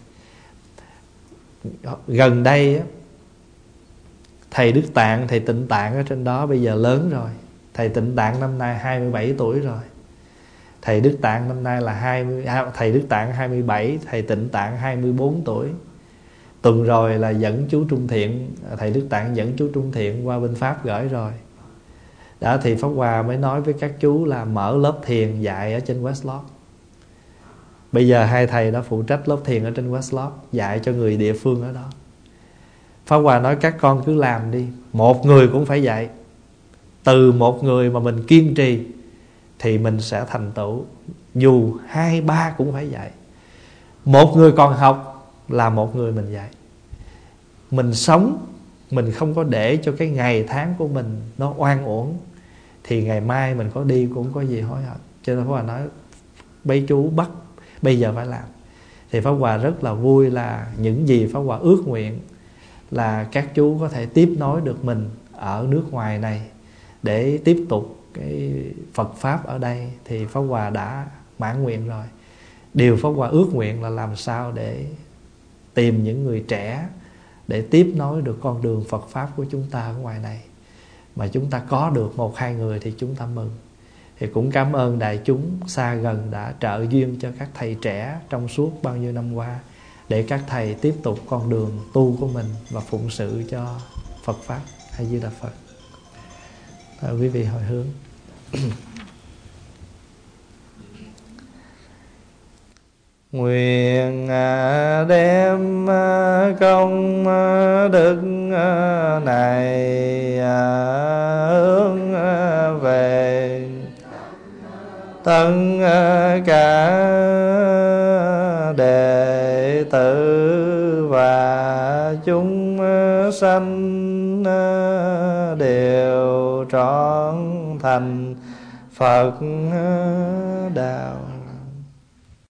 Gần đây thầy Đức Tạng, thầy Tịnh Tạng ở trên đó bây giờ lớn rồi. Thầy Tịnh Tạng năm nay hai mươi bảy tuổi rồi. Thầy Đức Tạng năm nay là hai mươi, thầy Đức Tạng hai mươi bảy, thầy Tịnh Tạng hai mươi bốn tuổi. Tuần rồi là dẫn chú Trung Thiện, thầy Đức Tạng dẫn chú Trung Thiện qua bên Pháp gửi rồi. Đó thì Pháp Hòa mới nói với các chú là mở lớp thiền dạy ở trên West Lodge. Bây giờ hai thầy đã phụ trách lớp thiền ở trên West Lodge, dạy cho người địa phương ở đó. Pháp Hòa nói các con cứ làm đi, một người cũng phải dạy. Từ một người mà mình kiên trì thì mình sẽ thành tựu. Dù hai ba cũng phải dạy. Một người còn học là một người mình dạy. Mình sống, mình không có để cho cái ngày tháng của mình nó oan uổng, thì ngày mai mình có đi cũng có gì hối hận. Cho nên Pháp Hòa nói mấy chú bắt bây giờ phải làm. Thì Pháp Hòa rất là vui là những gì Pháp Hòa ước nguyện là các chú có thể tiếp nối được mình ở nước ngoài này để tiếp tục cái Phật Pháp ở đây. Thì Pháp Hòa đã mãn nguyện rồi. Điều Pháp Hòa ước nguyện là làm sao để tìm những người trẻ để tiếp nối được con đường Phật Pháp của chúng ta ở ngoài này. Mà chúng ta có được một hai người thì chúng ta mừng. Thì cũng cảm ơn đại chúng xa gần đã trợ duyên cho các thầy trẻ trong suốt bao nhiêu năm qua, để các thầy tiếp tục con đường tu của mình và phụng sự cho Phật Pháp. A Di Đà Phật. Thôi quý vị hồi hướng. Nguyện đem công đức này hướng về tất cả đệ tử và chúng sanh đều trọn thành Phật đạo.